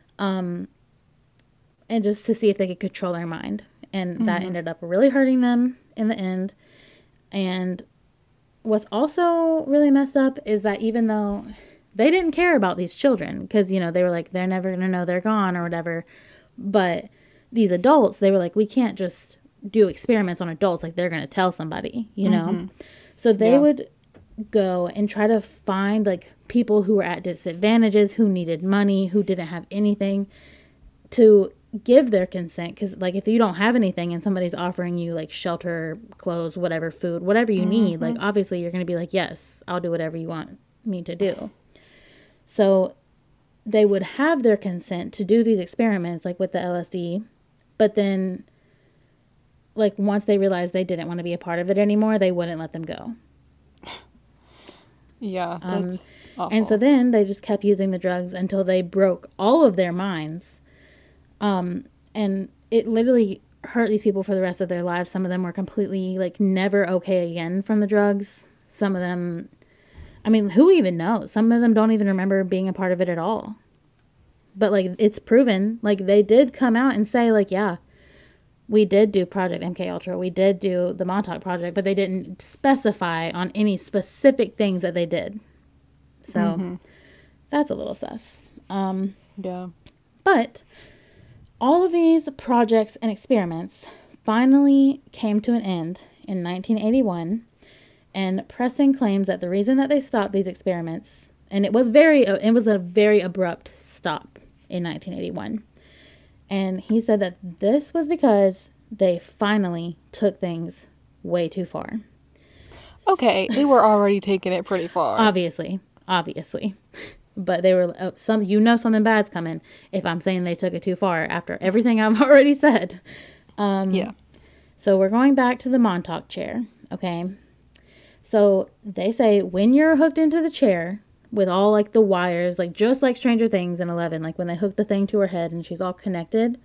Speaker 1: and just to see if they could control their mind. And that ended up really hurting them in the end. And what's also really messed up is that even though they didn't care about these children, because, you know, they were like, they're never going to know they're gone or whatever. But these adults, they were like, we can't just do experiments on adults. Like, they're going to tell somebody, you know? So they
Speaker 2: Yeah.
Speaker 1: would go and try to find, like, people who were at disadvantages, who needed money, who didn't have anything to give their consent. Because, like, if you don't have anything and somebody's offering you, like, shelter, clothes, whatever, food, whatever you need, like, obviously you're going to be like, yes, I'll do whatever you want me to do. So they would have their consent to do these experiments, like with the LSD, but then, like, once they realized they didn't want to be a part of it anymore, they wouldn't let them go.
Speaker 2: Yeah, that's awful.
Speaker 1: And so then they just kept using the drugs until they broke all of their minds. And it literally hurt these people for the rest of their lives. Some of them were completely, like, never okay again from the drugs. Some of them, I mean, who even knows? Some of them don't even remember being a part of it at all. But, like, it's proven, like, they did come out and say, like, yeah, we did do Project MK Ultra. We did do the Montauk Project, but they didn't specify on any specific things that they did. So that's a little sus.
Speaker 2: Yeah.
Speaker 1: But all of these projects and experiments finally came to an end in 1981, and Preston claims that the reason that they stopped these experiments, and it was a very abrupt stop in 1981. And he said that this was because they finally took things way too far.
Speaker 2: Okay, they were already taking it pretty far.
Speaker 1: Obviously. But they were something bad's coming if I'm saying they took it too far after everything I've already said.
Speaker 2: Yeah.
Speaker 1: So we're going back to the Montauk chair, okay? So they say when you're hooked into the chair with all like the wires, like just like Stranger Things in 11, like when they hook the thing to her head and she's all connected,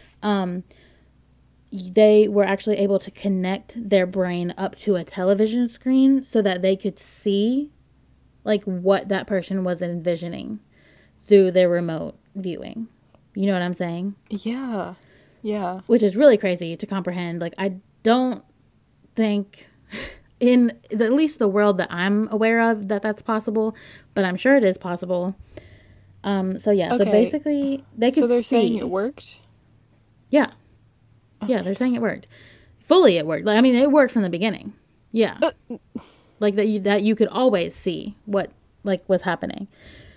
Speaker 1: they were actually able to connect their brain up to a television screen so that they could see like what that person was envisioning through their remote viewing. You know what I'm saying?
Speaker 2: Yeah. Yeah.
Speaker 1: which is really crazy to comprehend. Like, I don't think in at least the world that I'm aware of that that's possible, but I'm sure it is possible. So yeah, so
Speaker 2: Okay.
Speaker 1: basically they could
Speaker 2: So they're saying
Speaker 1: see.
Speaker 2: it worked?
Speaker 1: Yeah, yeah, they're saying it worked. Fully, it worked. Like, I mean, it worked from the beginning. Yeah, like that you could always see what like was happening,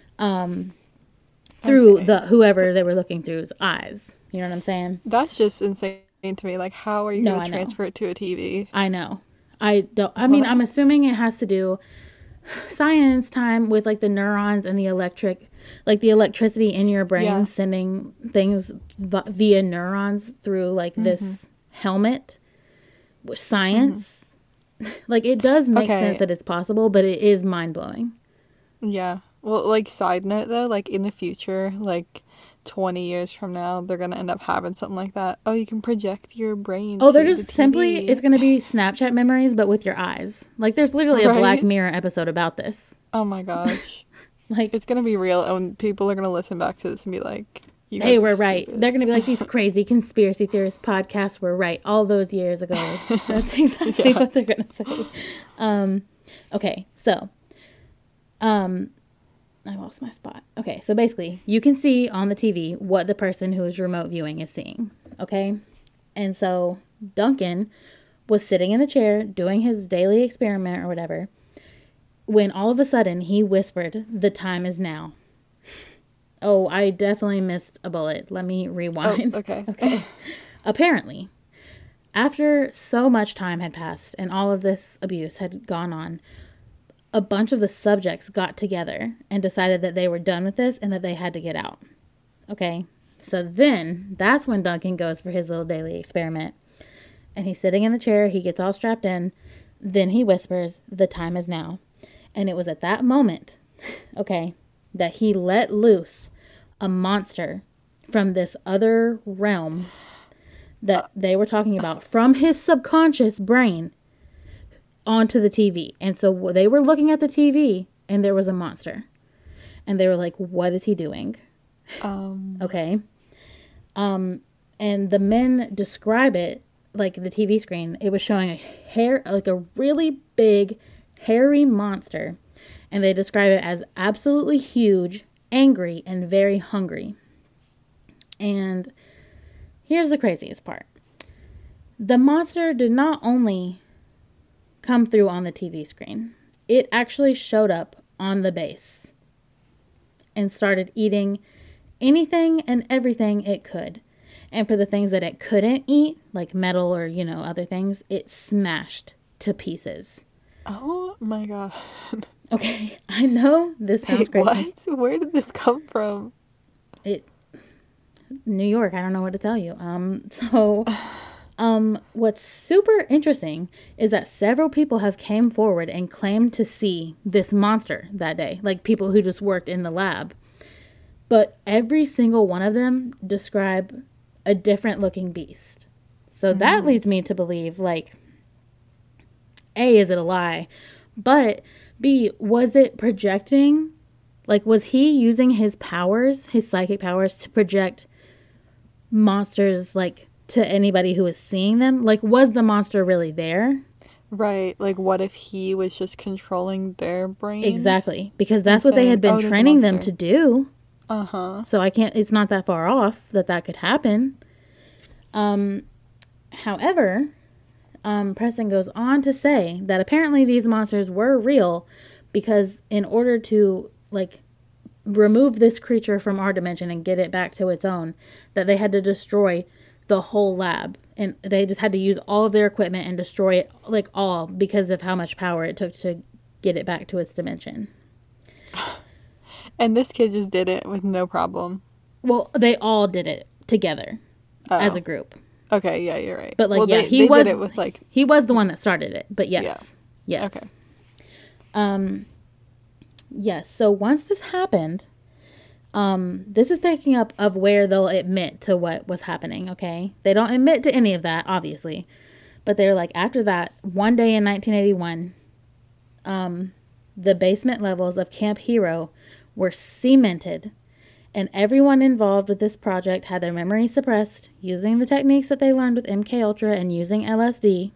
Speaker 1: through
Speaker 2: Okay.
Speaker 1: the whoever they were looking through's eyes. You know what I'm saying?
Speaker 2: That's just insane to me. Like, how are you
Speaker 1: No,
Speaker 2: going
Speaker 1: I
Speaker 2: to
Speaker 1: know.
Speaker 2: transfer it to a TV?
Speaker 1: I know. I don't. I mean, I'm
Speaker 2: What?
Speaker 1: assuming it has to do science time with like the neurons and the electricity in your brain
Speaker 2: Yeah.
Speaker 1: sending things via neurons through like this helmet. With science, like it does make sense
Speaker 2: Okay.
Speaker 1: that it's possible, but it is mind blowing.
Speaker 2: Yeah. Well, like, side note though, like, in the future, like, 20 years from now, they're gonna end up having something like that. Oh, you can project your brain
Speaker 1: Oh, they're
Speaker 2: to the
Speaker 1: just simply, it's
Speaker 2: TV.
Speaker 1: going to be Snapchat memories, but with your eyes. Like, there's literally a Black
Speaker 2: Right?
Speaker 1: Mirror episode about this.
Speaker 2: Oh my gosh.
Speaker 1: Like,
Speaker 2: It's gonna be real, and people are gonna listen back to this and be like, you
Speaker 1: they
Speaker 2: guys are
Speaker 1: were right. They're
Speaker 2: stupid.
Speaker 1: going to be like, these crazy conspiracy theorist podcasts were right all those years ago. That's exactly
Speaker 2: Yeah.
Speaker 1: what they're going to say. Okay, so, I lost my spot. Okay, so basically, you can see on the TV what the person who is remote viewing is seeing. Okay, and so Duncan was sitting in the chair doing his daily experiment or whatever when all of a sudden he whispered, "The time is now." Oh, I definitely missed a bullet. Let me
Speaker 2: Oh,
Speaker 1: rewind.
Speaker 2: okay.
Speaker 1: Okay. Apparently, after so much time had passed and all of this abuse had gone on, a bunch of the subjects got together and decided that they were done with this and that they had to get out. Okay. So then that's when Duncan goes for his little daily experiment. And he's sitting in the chair. He gets all strapped in. Then he whispers, "The time is now." And it was at that moment, okay, that he let loose a monster from this other realm that they were talking about from his subconscious brain onto the TV. And so they were looking at the TV and there was a monster. And they were like, "What is he doing?"
Speaker 2: Um,
Speaker 1: Okay. And the men describe it like the TV screen. It was showing like a really big, hairy monster. And they describe it as absolutely huge, angry, and very hungry. And here's the craziest part. The monster did not only come through on the TV screen, it actually showed up on the base and started eating anything and everything it could. And for the things that it couldn't eat, like metal or, other things, it smashed to pieces.
Speaker 2: oh my god.
Speaker 1: Okay, I know this sounds
Speaker 2: Wait,
Speaker 1: crazy.
Speaker 2: what? Where did this come from?
Speaker 1: It New York, I don't know what to tell you. What's super interesting is that several people have came forward and claimed to see this monster that day, like people who just worked in the lab. But every single one of them describe a different looking beast. So that leads me to believe, like, A, is it a lie? But B, was it projecting? Like, was he using his powers, his psychic powers, to project monsters, like, to anybody who was seeing them? Like, was the monster really there?
Speaker 2: Right, like, what if he was just controlling their brains?
Speaker 1: Exactly. Because
Speaker 2: And
Speaker 1: that's what they
Speaker 2: saying,
Speaker 1: had been
Speaker 2: oh, there's a
Speaker 1: training them
Speaker 2: monster.
Speaker 1: to do.
Speaker 2: Uh-huh.
Speaker 1: So it's not that far off that could happen. However, Preston goes on to say that apparently these monsters were real because in order to, like, remove this creature from our dimension and get it back to its own, that they had to destroy the whole lab. And they just had to use all of their equipment and destroy it, like, all, because of how much power it took to get it back to its dimension.
Speaker 2: And this kid just did it with no problem.
Speaker 1: Well, they all did it together as a
Speaker 2: Oh.
Speaker 1: group.
Speaker 2: Okay, yeah, you're right.
Speaker 1: But, like,
Speaker 2: well,
Speaker 1: yeah,
Speaker 2: they did it with, like,
Speaker 1: he was the one that started it. But yes.
Speaker 2: Yeah.
Speaker 1: Yes.
Speaker 2: Okay.
Speaker 1: Yes. So once this happened, this is picking up of where they'll admit to what was happening, okay? They don't admit to any of that, obviously. But they're like, after that, one day in 1981, the basement levels of Camp Hero were cemented And everyone involved with this project had their memories suppressed using the techniques that they learned with MK Ultra and using LSD.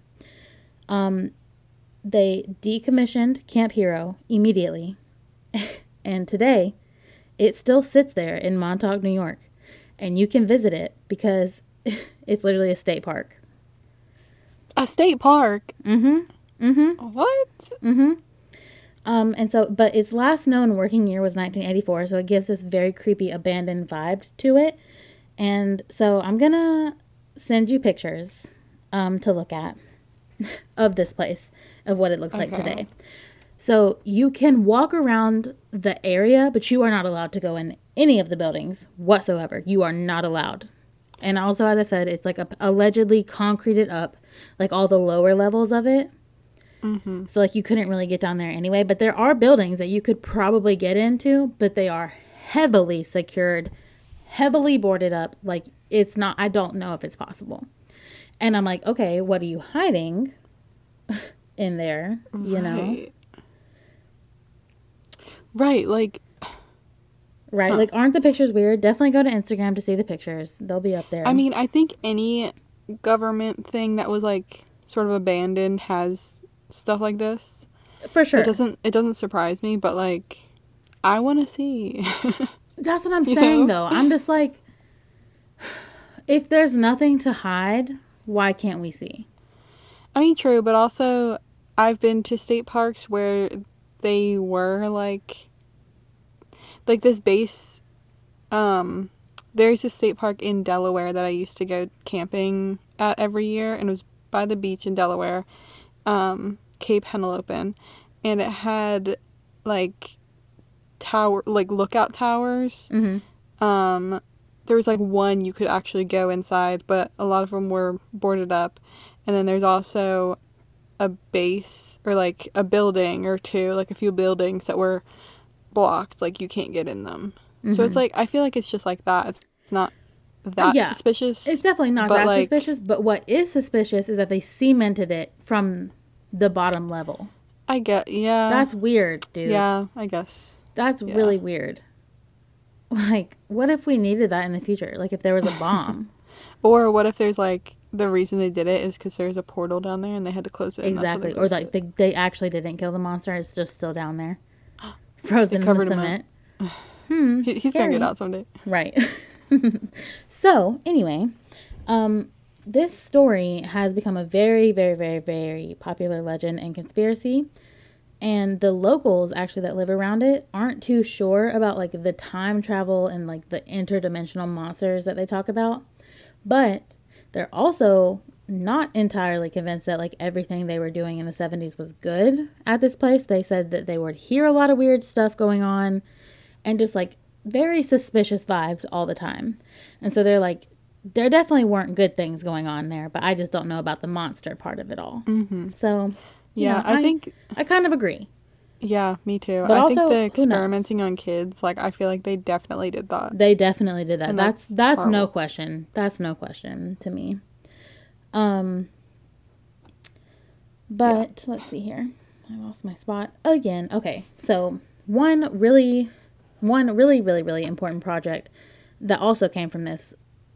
Speaker 1: They decommissioned Camp Hero immediately. And today, it still sits there in Montauk, New York. And you can visit it because it's literally a state park.
Speaker 2: A state park?
Speaker 1: Mm-hmm. Mm-hmm.
Speaker 2: What?
Speaker 1: Mm-hmm. But its last known working year was 1984, so it gives this very creepy abandoned vibe to it. And so I'm gonna send you pictures to look at of this place, of what it looks like today. So you can walk around the area, but you are not allowed to go in any of the buildings whatsoever. You are not allowed. And also, as I said, it's like allegedly concreted up, like all the lower levels of it. Mm-hmm. So like you couldn't really get down there anyway. But there are buildings that you could probably get into, but they are heavily secured, heavily boarded up. Like it's not, I don't know if it's possible. And I'm like, okay, what are you hiding in there? You know?
Speaker 2: Right, like...
Speaker 1: Right, like aren't the pictures weird? Definitely go to Instagram to see the pictures. They'll be up there.
Speaker 2: I mean, I think any government thing that was like sort of abandoned has stuff like this.
Speaker 1: For sure.
Speaker 2: It doesn't surprise me, but like I want to see.
Speaker 1: That's what I'm saying though. I'm just like, if there's nothing to hide, why can't we see?
Speaker 2: I mean, true, but also I've been to state parks where they were like this base. There's a state park in Delaware that I used to go camping at every year, and it was by the beach in Delaware, Cape Henlopen, and it had like lookout towers. Mm-hmm. There was like one you could actually go inside, but a lot of them were boarded up. And then there's also a base or like a building or two, like a few buildings that were blocked, like you can't get in them. Mm-hmm. So it's like, I feel like it's just like that. It's not that suspicious.
Speaker 1: It's definitely not that suspicious, but what is suspicious is that they cemented it from the bottom level.
Speaker 2: Yeah.
Speaker 1: That's weird, dude.
Speaker 2: Yeah, I guess.
Speaker 1: That's really weird. Like, what if we needed that in the future? Like, if there was a bomb.
Speaker 2: Or what if there's like, the reason they did it is because there's a portal down there and they had to close it.
Speaker 1: Exactly. Or like they actually didn't kill the monster. It's just still down there. Frozen in the cement.
Speaker 2: He's going to get out someday.
Speaker 1: Right. So, anyway, this story has become a very, very, very, very popular legend and conspiracy. And the locals actually that live around it aren't too sure about like the time travel and like the interdimensional monsters that they talk about. But they're also not entirely convinced that like everything they were doing in the 70s was good at this place. They said that they would hear a lot of weird stuff going on and just like very suspicious vibes all the time. And so they're like, there definitely weren't good things going on there, but I just don't know about the monster part of it all. Mm-hmm. So,
Speaker 2: yeah, I think
Speaker 1: I kind of agree.
Speaker 2: Yeah, me too.
Speaker 1: But
Speaker 2: I
Speaker 1: also,
Speaker 2: think the experimenting on kids, like, I feel like they definitely did that.
Speaker 1: They definitely did that. And that's no question. That's no question to me. But let's see here. I lost my spot again. Okay, so one really, really, really important project that also came from this.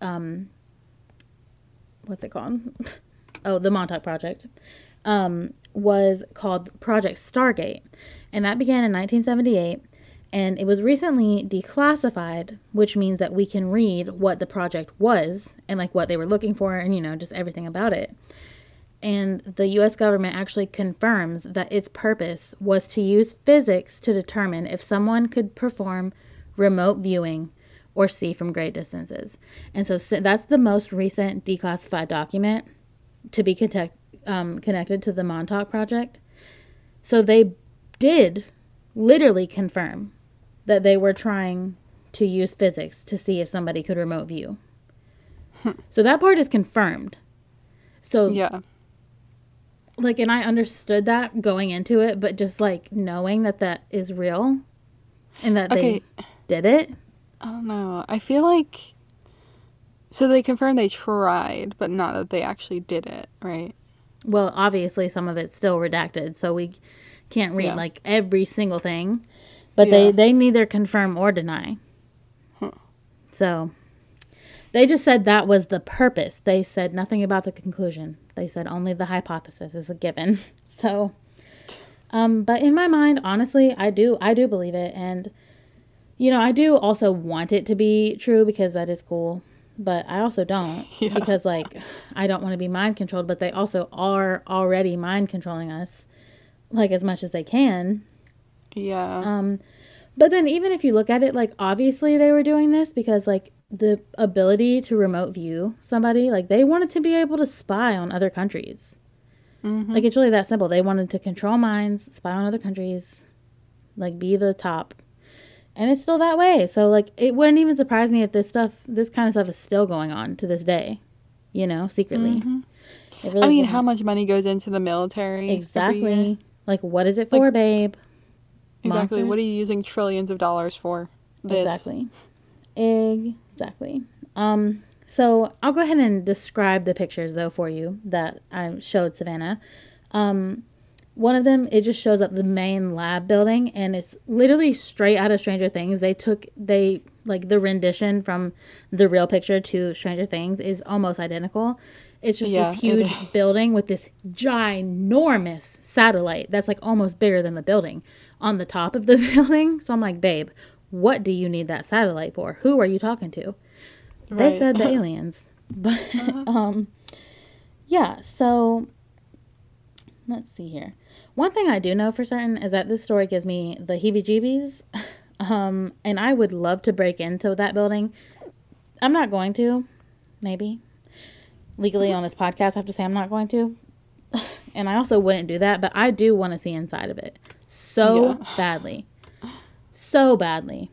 Speaker 1: What's it called? Oh, the Montauk Project. Was called Project Stargate, and that began in 1978, and it was recently declassified, which means that we can read what the project was and like what they were looking for and, you know, just everything about it. And the US government actually confirms that its purpose was to use physics to determine if someone could perform remote viewing or see from great distances. And so that's the most recent declassified document to be connected to the Montauk Project. So they did literally confirm that they were trying to use physics to see if somebody could remote view. So that part is confirmed. So
Speaker 2: yeah,
Speaker 1: like, and I understood that going into it, but just like knowing that that is real and that they did it.
Speaker 2: I don't know. I feel like, so they confirmed they tried, but not that they actually did it, right?
Speaker 1: Well, obviously some of it's still redacted, so we can't read like every single thing. But they neither confirm or deny. So they just said that was the purpose. They said nothing about the conclusion. They said only the hypothesis is a given. So, but in my mind, honestly, I do believe it. And, you know, I do also want it to be true because that is cool. But I also don't because, like, I don't want to be mind controlled. But they also are already mind controlling us, like, as much as they can.
Speaker 2: Yeah.
Speaker 1: But then even if you look at it, like, obviously they were doing this because, like, the ability to remote view somebody, like, they wanted to be able to spy on other countries. Like, it's really that simple. They wanted to control minds, spy on other countries, like, be the top. And it's still that way. So, like, it wouldn't even surprise me if this kind of stuff is still going on to this day, you know, secretly. It really
Speaker 2: I mean,
Speaker 1: wouldn't.
Speaker 2: how much money goes into the military? every year?
Speaker 1: Exactly. Like, what is it for,
Speaker 2: Like,
Speaker 1: babe?
Speaker 2: Exactly. What are
Speaker 1: Monsters?
Speaker 2: you using trillions of dollars for? This.
Speaker 1: Exactly. Exactly. So I'll go ahead and describe the pictures though for you that I showed Savannah. One of them, it just shows up the main lab building and it's literally straight out of Stranger Things. They like the rendition from the real picture to Stranger Things is almost identical. It's just
Speaker 2: Yeah,
Speaker 1: this
Speaker 2: it
Speaker 1: huge
Speaker 2: is.
Speaker 1: building with this ginormous satellite that's like almost bigger than the building on the top of the building. So I'm like, babe, what do you need that satellite for? Who are you talking to? They
Speaker 2: Right.
Speaker 1: said the aliens. But yeah, so let's see here. One thing I do know for certain is that this story gives me the heebie-jeebies. And I would love to break into that building. I'm not going to, maybe. Legally on this podcast, I have to say I'm not going to. And I also wouldn't do that, but I do want to see inside of it. So
Speaker 2: Yeah.
Speaker 1: badly. So badly.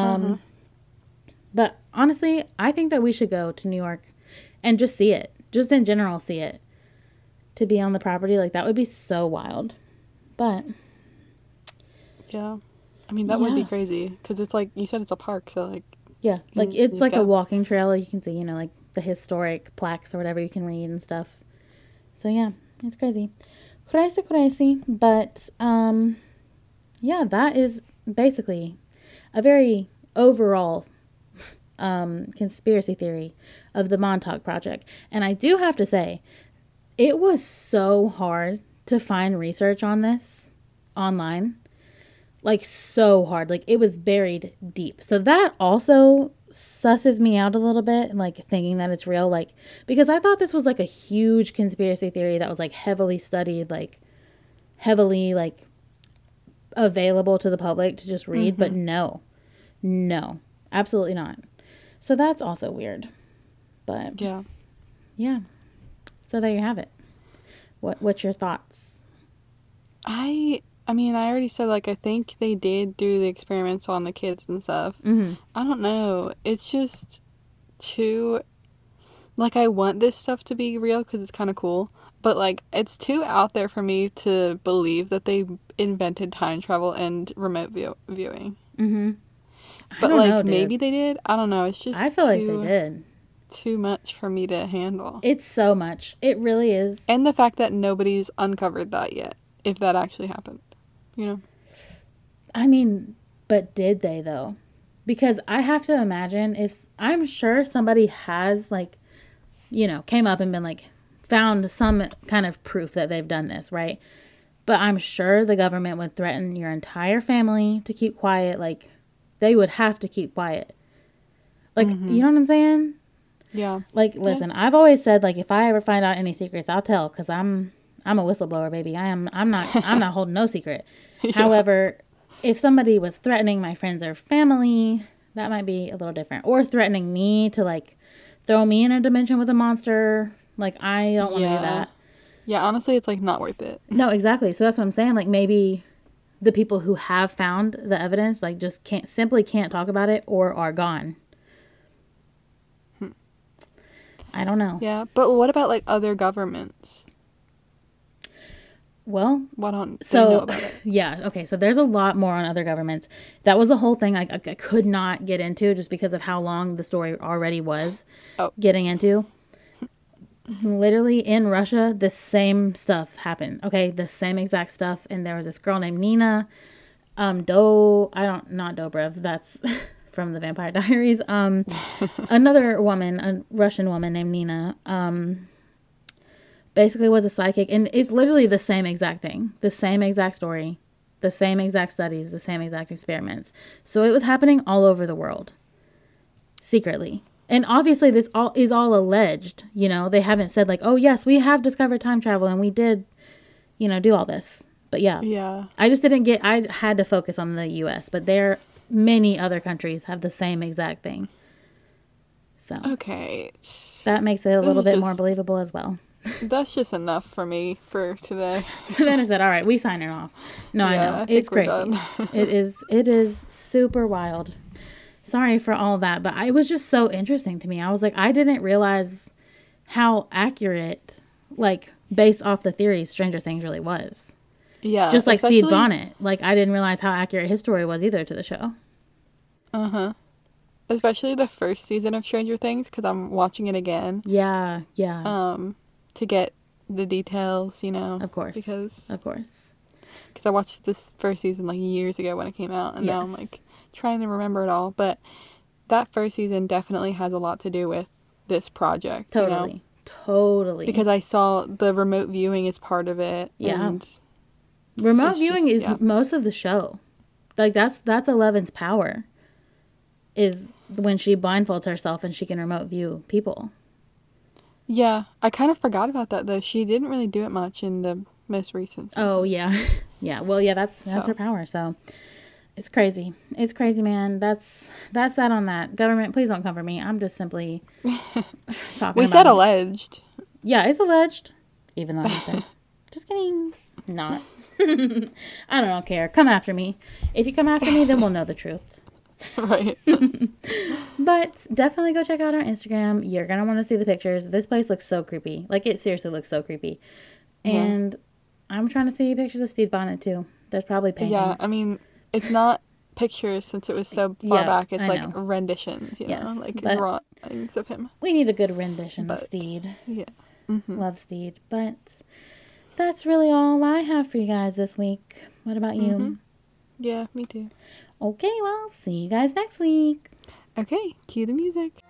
Speaker 1: But honestly, I think that we should go to New York and just see it. Just in general, see it. To be on the property, like, that would be so wild. But,
Speaker 2: Yeah. I mean, that would be
Speaker 1: yeah.
Speaker 2: crazy because it's like you said, it's a park, so like
Speaker 1: Yeah, like,
Speaker 2: you
Speaker 1: it's
Speaker 2: just
Speaker 1: like a
Speaker 2: go.
Speaker 1: walking trail. You can see, you know, like, the historic plaques or whatever you can read and stuff. So, yeah, it's crazy. Crazy. But, yeah, that is basically a very overall conspiracy theory of the Montauk Project. And I do have to say, it was so hard to find research on this online. Like, so hard. Like, it was buried deep. So that also susses me out a little bit, like, thinking that it's real. Like, because I thought this was, like, a huge conspiracy theory that was, like, heavily studied, like, heavily, like, available to the public to just read. But no, absolutely not. So that's also weird. But
Speaker 2: Yeah.
Speaker 1: yeah. So there you have it. What's your thoughts?
Speaker 2: I mean, I already said like I think they did do the experiments on the kids and stuff. I don't know. It's just too like I want this stuff to be real because it's kind of cool, but like it's too out there for me to believe that they invented time travel and viewing.
Speaker 1: I
Speaker 2: But
Speaker 1: don't
Speaker 2: like
Speaker 1: know,
Speaker 2: maybe
Speaker 1: dude.
Speaker 2: they did. I don't know. It's
Speaker 1: I
Speaker 2: just
Speaker 1: feel like they did.
Speaker 2: too much for me to handle.
Speaker 1: It's so much. It really is.
Speaker 2: And the fact that nobody's uncovered that yet, if that actually happened. You know?
Speaker 1: I mean, but did they though? Because I have to imagine if I'm sure somebody has, like, you know, came up and been like, found some kind of proof that they've done this, right? But I'm sure the government would threaten your entire family to keep quiet. Like, they would have to keep quiet. Like, you know what I'm saying?
Speaker 2: Yeah.
Speaker 1: Like, listen, I've always said, like, if I ever find out any secrets, I'll tell, because I'm a whistleblower, baby. I'm not holding no secret. However, if somebody was threatening my friends or family, that might be a little different. Or threatening me to, like, throw me in a dimension with a monster. Like, I don't want to do that.
Speaker 2: Yeah, honestly, it's like not worth it.
Speaker 1: No, exactly. So that's what I'm saying. Like, maybe the people who have found the evidence, like, just can't talk about it or are gone. I don't know.
Speaker 2: Yeah, but what about like other governments?
Speaker 1: Well,
Speaker 2: Why don't they
Speaker 1: so
Speaker 2: know about it?
Speaker 1: yeah, okay. So there's a lot more on other governments. That was the whole thing I could not get into just because of how long the story already was
Speaker 2: Oh.
Speaker 1: getting into. Literally in Russia, the same stuff happened. Okay, the same exact stuff. And there was this girl named Nina, not Dobrev. That's from the Vampire Diaries. Another woman, a Russian woman named Nina, basically was a psychic, and it's literally the same exact thing, the same exact story, the same exact studies, the same exact experiments. So it was happening all over the world, secretly. And obviously this all is all alleged, you know, they haven't said like, oh yes, we have discovered time travel and we did, you know, do all this. But yeah. I just didn't get, I had to focus on the US, but there many other countries have the same exact thing. So
Speaker 2: okay,
Speaker 1: that makes it a little bit more believable as well.
Speaker 2: That's just enough for me for today.
Speaker 1: Savannah said, all right, we signing off. No, yeah, I know. It's crazy. It is super wild. Sorry for all that, but it was just so interesting to me. I was like, I didn't realize how accurate, like, based off the theories, Stranger Things really was.
Speaker 2: Yeah.
Speaker 1: Just like Steve Bonnet. Like, I didn't realize how accurate his story was either to the show.
Speaker 2: Uh-huh. Especially the first season of Stranger Things, because I'm watching it again.
Speaker 1: Yeah.
Speaker 2: To get the details, you know.
Speaker 1: Of course.
Speaker 2: Because
Speaker 1: I
Speaker 2: watched this first season, like, years ago when it came out, and now I'm, like, trying to remember it all. But that first season definitely has a lot to do with this project.
Speaker 1: Totally.
Speaker 2: You know?
Speaker 1: Totally.
Speaker 2: Because I saw the remote viewing is part of it.
Speaker 1: Yeah.
Speaker 2: And
Speaker 1: remote viewing is most of the show. Like, that's Eleven's power. Is when she blindfolds herself and she can remote view people.
Speaker 2: Yeah. I kind of forgot about that, though. She didn't really do it much in the most recent season.
Speaker 1: Oh, yeah. Yeah. Well, yeah, that's her power. So it's crazy. It's crazy, man. That's that on that. Government, please don't come for me. I'm just simply talking
Speaker 2: We said alleged.
Speaker 1: Yeah, it's alleged. Even though I'm there. Just kidding. Not. I don't care. Come after me. If you come after me, then we'll know the truth.
Speaker 2: Right.
Speaker 1: But definitely go check out our Instagram. You're going to want to see the pictures. This place looks so creepy. Like, it seriously looks so creepy. And I'm trying to see pictures of Steve Bonnet, too. There's probably paintings.
Speaker 2: Yeah, I mean, it's not pictures since it was so far back. It's like renditions, you know? Like drawings of him.
Speaker 1: We need a good rendition of Steed.
Speaker 2: Yeah.
Speaker 1: Mm-hmm. Love Steed. But that's really all I have for you guys this week. What about you?
Speaker 2: Mm-hmm. Yeah, me too.
Speaker 1: Okay, well, see you guys next week.
Speaker 2: Okay, cue the music.